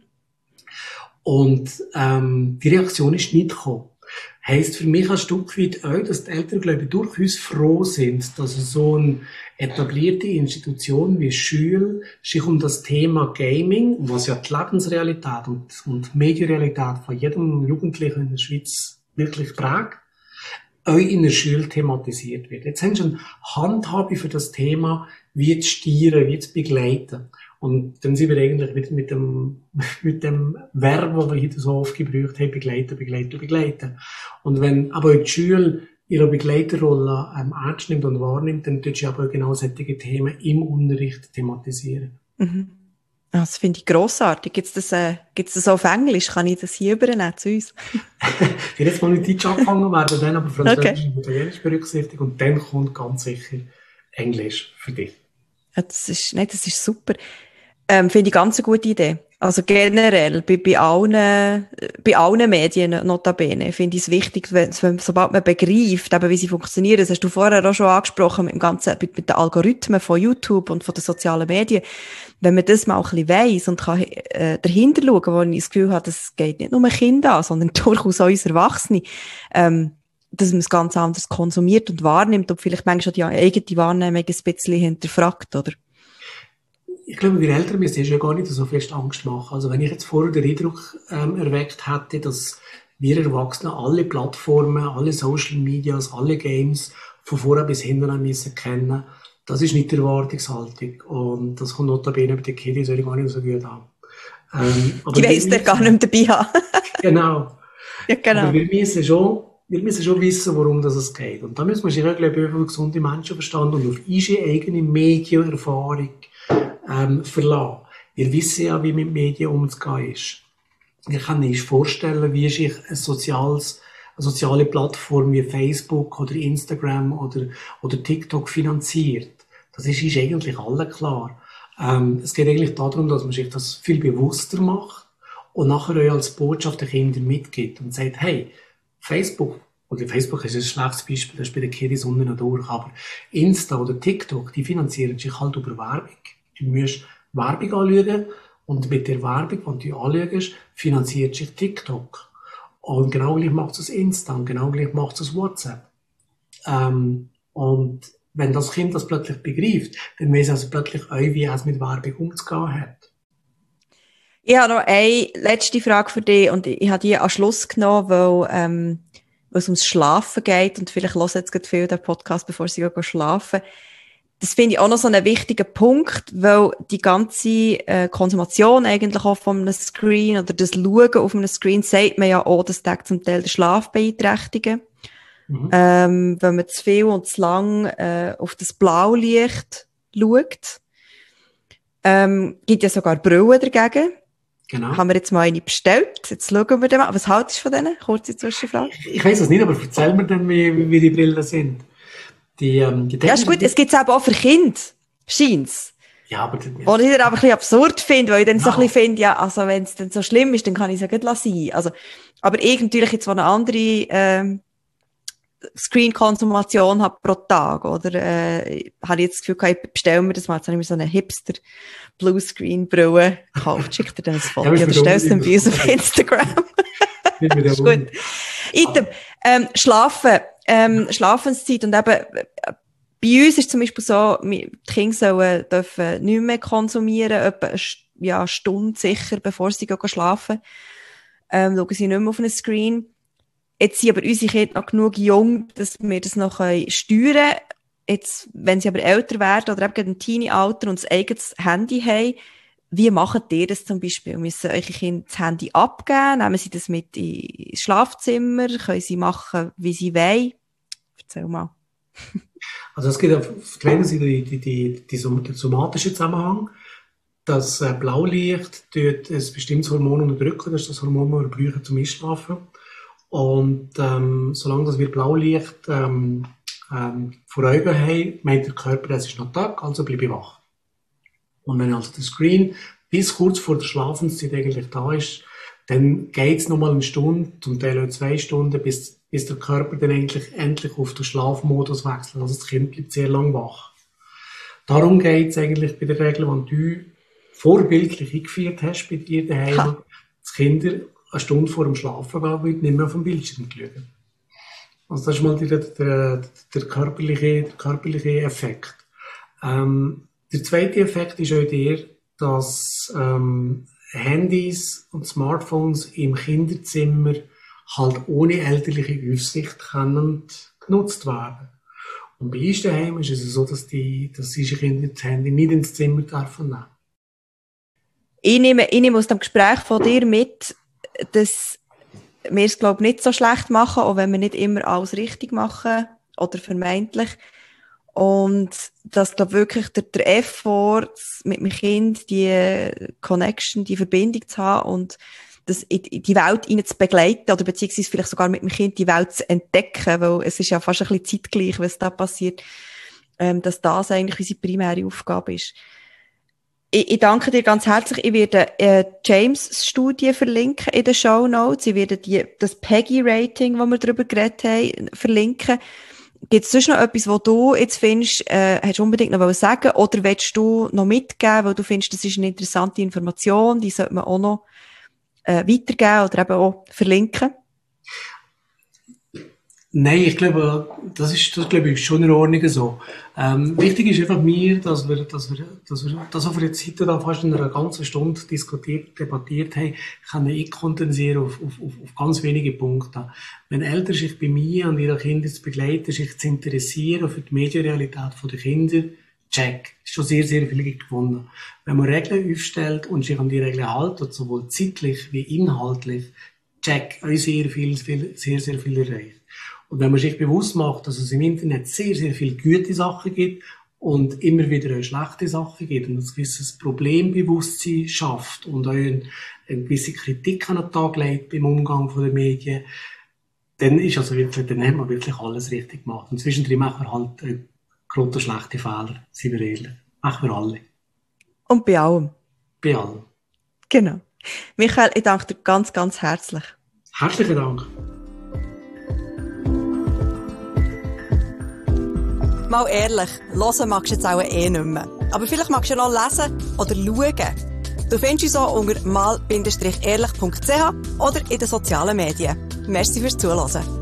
Und, ähm, die Reaktion ist nicht gekommen. Heisst für mich ein Stück weit auch, dass die Eltern, glaube ich, durchaus froh sind, dass so eine etablierte Institution wie Schule sich um das Thema Gaming, was ja die Lebensrealität und, und Medienrealität von jedem Jugendlichen in der Schweiz wirklich prägt, auch in der Schule thematisiert wird. Jetzt haben sie eine Handhabe für das Thema, wie zu steuern, wie zu begleiten. Und dann sind wir eigentlich wieder mit dem, mit dem Verb, das wir heute so oft gebraucht haben, begleiten, begleiten, begleiten. Und wenn aber die Schule ihre Begleiterrolle ähm, ernst nimmt und wahrnimmt, dann tut sie aber genau solche Themen im Unterricht thematisieren. Mhm. Das finde ich grossartig. Gibt's das, äh, gibt's das auf Englisch? Kann ich das hier übernehmen zu uns? Ich werde jetzt mal mit Deutsch angefangen, werden dann aber Französisch und Italienisch berücksichtigt und dann kommt ganz sicher Englisch für dich. Ja, das ist, nein, das ist super. Ähm, finde ich ganz eine gute Idee. Also generell, bei, bei allen, bei allen Medien, notabene, finde ich es wichtig, wenn, wenn, sobald man begreift, eben, wie sie funktionieren, das hast du vorher auch schon angesprochen, mit dem ganzen, mit, mit den Algorithmen von YouTube und von den sozialen Medien, wenn man das mal ein bisschen weiss und kann, äh, dahinter schauen, wo ich das Gefühl habe, das geht nicht nur Kinder an, sondern durchaus auch uns Erwachsene, ähm, dass man es ganz anders konsumiert und wahrnimmt und vielleicht manchmal die eigene Wahrnehmung ein bisschen hinterfragt, oder? Ich glaube, wir Eltern müssen uns ja gar nicht so fest Angst machen. Also wenn ich jetzt vorher den Eindruck ähm, erweckt hätte, dass wir Erwachsene alle Plattformen, alle Social Medias, alle Games von vorne bis hinten müssen kennen, das ist nicht die Erwartungshaltung. Und das kommt notabene bei den Kiddies gar nicht so gut an. Ähm, aber die weiss der gar nicht dabei haben. Genau. Ja, genau. Aber wir müssen schon, wir müssen schon wissen, worum das es geht. Und da müssen wir sich auch, glaube ich, auf gesunde Menschenverstand und auf unsere eigene Medienerfahrung ähm, verlassen. Wir wissen ja, wie mit Medien umzugehen ist. Ich kann mir vorstellen, wie sich ein soziales, eine soziale Plattform wie Facebook oder Instagram oder, oder TikTok finanziert. Das ist, ist eigentlich allen klar. Ähm, es geht eigentlich darum, dass man sich das viel bewusster macht und nachher auch als Botschaft den Kindern mitgibt und sagt, hey, Facebook, oder Facebook ist ein schlechtes Beispiel, das ist bei den Kiddies unten noch durch, aber Insta oder TikTok, die finanzieren sich halt über Werbung. Du musst Werbung anschauen und mit der Werbung, die du anschaust, finanziert sich TikTok. Und genau gleich macht es Insta und genau gleich macht es WhatsApp. Ähm, und wenn das Kind das plötzlich begreift, dann weiss es also plötzlich auch, wie es mit Werbung umzugehen hat. Ich habe noch eine letzte Frage für dich und ich habe die am Schluss genommen, weil, ähm, weil es ums Schlafen geht und vielleicht hören jetzt gerade viele den Podcast, bevor sie gehen schlafen. Das finde ich auch noch so einen wichtigen Punkt, weil die ganze äh, Konsumation eigentlich auch von einem Screen oder das Schauen auf einem Screen sagt man ja auch, das trägt zum Teil den Schlaf beeinträchtigen. Mhm. Ähm, wenn man zu viel und zu lang äh, auf das Blaulicht schaut. Ähm, gibt ja sogar Brillen dagegen. Genau. Haben wir jetzt mal eine bestellt. Jetzt schauen wir mal. Was haltest du von denen? Kurze Zwischenfrage. Ich, ich weiss es nicht, aber erzähl mir dann, wie, wie die Brillen sind. Die, ähm, die ja, ist gut. Es gibt es aber auch für Kinder. Scheint's. Ja, aber... Das, was ich dann aber ein bisschen absurd finde, weil ich dann ja. so ein bisschen finde, ja, also wenn es dann so schlimm ist, dann kann ich es ja gut lassen. Also, aber ich natürlich jetzt, wo eine andere ähm, Screen-Konsumation habe pro Tag, oder äh, habe ich jetzt das Gefühl, ich bestelle mir das mal, jetzt habe ich mir so eine Hipster Bluescreen-Brille gekauft. Schickt dir dann ein Foto ja, oder stellst du dann bei uns auf Instagram. Ist gut. Item, ähm, Schlafen, ähm, Schlafenszeit und eben, bei uns ist zum Beispiel so, die Kinder sollen, dürfen nicht mehr konsumieren, etwa eine, ja, eine Stunde sicher, bevor sie gehen schlafen. Ähm, schauen sie nicht mehr auf einen Screen. Jetzt sind aber unsere Kinder noch genug jung, dass wir das noch steuern können. Jetzt, wenn sie aber älter werden oder eben im Teenie-Alter und ein eigenes Handy haben, wie machen ihr das zum Beispiel? Müssen eure Kinder das Handy abgeben? Nehmen sie das mit ins Schlafzimmer? Können sie machen, wie sie wollen? Erzähl mal. Also es gibt auf der einen Seite die, die, die, die, den somatischen Zusammenhang. Das äh, Blaulicht tut ein bestimmtes Hormon unterdrücken, das ist das Hormon, das wir brauchen zum Einschlafen. Und ähm, solange dass wir Blaulicht ähm, ähm, vor Augen haben, meint der Körper, es ist noch Tag, also bleibe ich wach. Und wenn also der Screen bis kurz vor der Schlafenszeit eigentlich da ist, dann geht's noch mal eine Stunde, zum Teil auch zwei Stunden, bis, bis der Körper dann eigentlich endlich auf den Schlafmodus wechselt. Also das Kind bleibt sehr lang wach. Darum geht's eigentlich bei der Regel, wenn du vorbildlich eingeführt hast bei dir daheim, ha. dass Kinder eine Stunde vor dem Schlafen gehen wollen, nicht mehr auf dem Bildschirm schauen. Also das ist mal der, der, der, körperliche, der körperliche Effekt. Ähm, der zweite Effekt ist auch der, dass ähm, Handys und Smartphones im Kinderzimmer halt ohne elterliche Aufsicht können genutzt werden. Und bei uns daheim ist es so, dass die, dass diese Kinder das Handy nicht ins Zimmer dürfen nehmen. Ich nehme, ich nehme aus dem Gespräch von dir mit, dass wir es, glaube ich, nicht so schlecht machen, auch wenn wir nicht immer alles richtig machen, oder vermeintlich. Und dass, glaube ich, wirklich der, der Effort mit dem Kind, die Connection, die Verbindung zu haben und das in die Welt ihnen zu begleiten, oder beziehungsweise vielleicht sogar mit dem Kind die Welt zu entdecken, weil es ist ja fast ein bisschen zeitgleich, was da passiert, ähm, dass das eigentlich unsere primäre Aufgabe ist. Ich, ich danke dir ganz herzlich. Ich werde äh, James' Studie verlinken in den Shownotes. Ich werde die, das Peggy-Rating, wo wir darüber geredet haben, verlinken. Gibt es sonst noch etwas, was du jetzt findest, äh, hast du unbedingt noch sagen, oder willst du noch mitgeben, weil du findest, das ist eine interessante Information, die sollte man auch noch äh, weitergeben oder eben auch verlinken? Nein, ich glaube, das ist, das glaube ich, schon in Ordnung so. Ähm, wichtig ist einfach mir, dass wir, dass wir, dass wir, das, was wir jetzt heute da fast in einer ganzen Stunde diskutiert, debattiert haben, kann ich kondensieren auf, auf, auf, auf ganz wenige Punkte. Wenn Eltern sich bei mir und ihren Kindern zu begleiten, sich zu interessieren für die Medienrealität der Kinder, check. Ist schon sehr, sehr viel gewonnen. Wenn man Regeln aufstellt und sich an die Regeln hält, sowohl zeitlich wie inhaltlich, check, auch sehr viel, viel, sehr, sehr viel erreicht. Und wenn man sich bewusst macht, dass es im Internet sehr, sehr viele gute Sachen gibt und immer wieder auch schlechte Sachen gibt und ein gewisses Problembewusstsein schafft und auch eine, eine gewisse Kritik an den Tag legt beim Umgang von den Medien, dann ist also wirklich, dann haben wir wirklich alles richtig gemacht. Und zwischendrin machen wir halt äh, große schlechte Fehler, sind wir ehrlich. Machen wir alle. Und bei allem. Bei allem. Genau. Michael, ich danke dir ganz, ganz herzlich. Herzlichen Dank. Mal ehrlich, hören magst du jetzt auch eh nicht mehr. Aber vielleicht magst du ja noch lesen oder schauen. Du findest uns auch unter mal Bindestrich ehrlich Punkt c h oder in den sozialen Medien. Merci fürs Zuhören.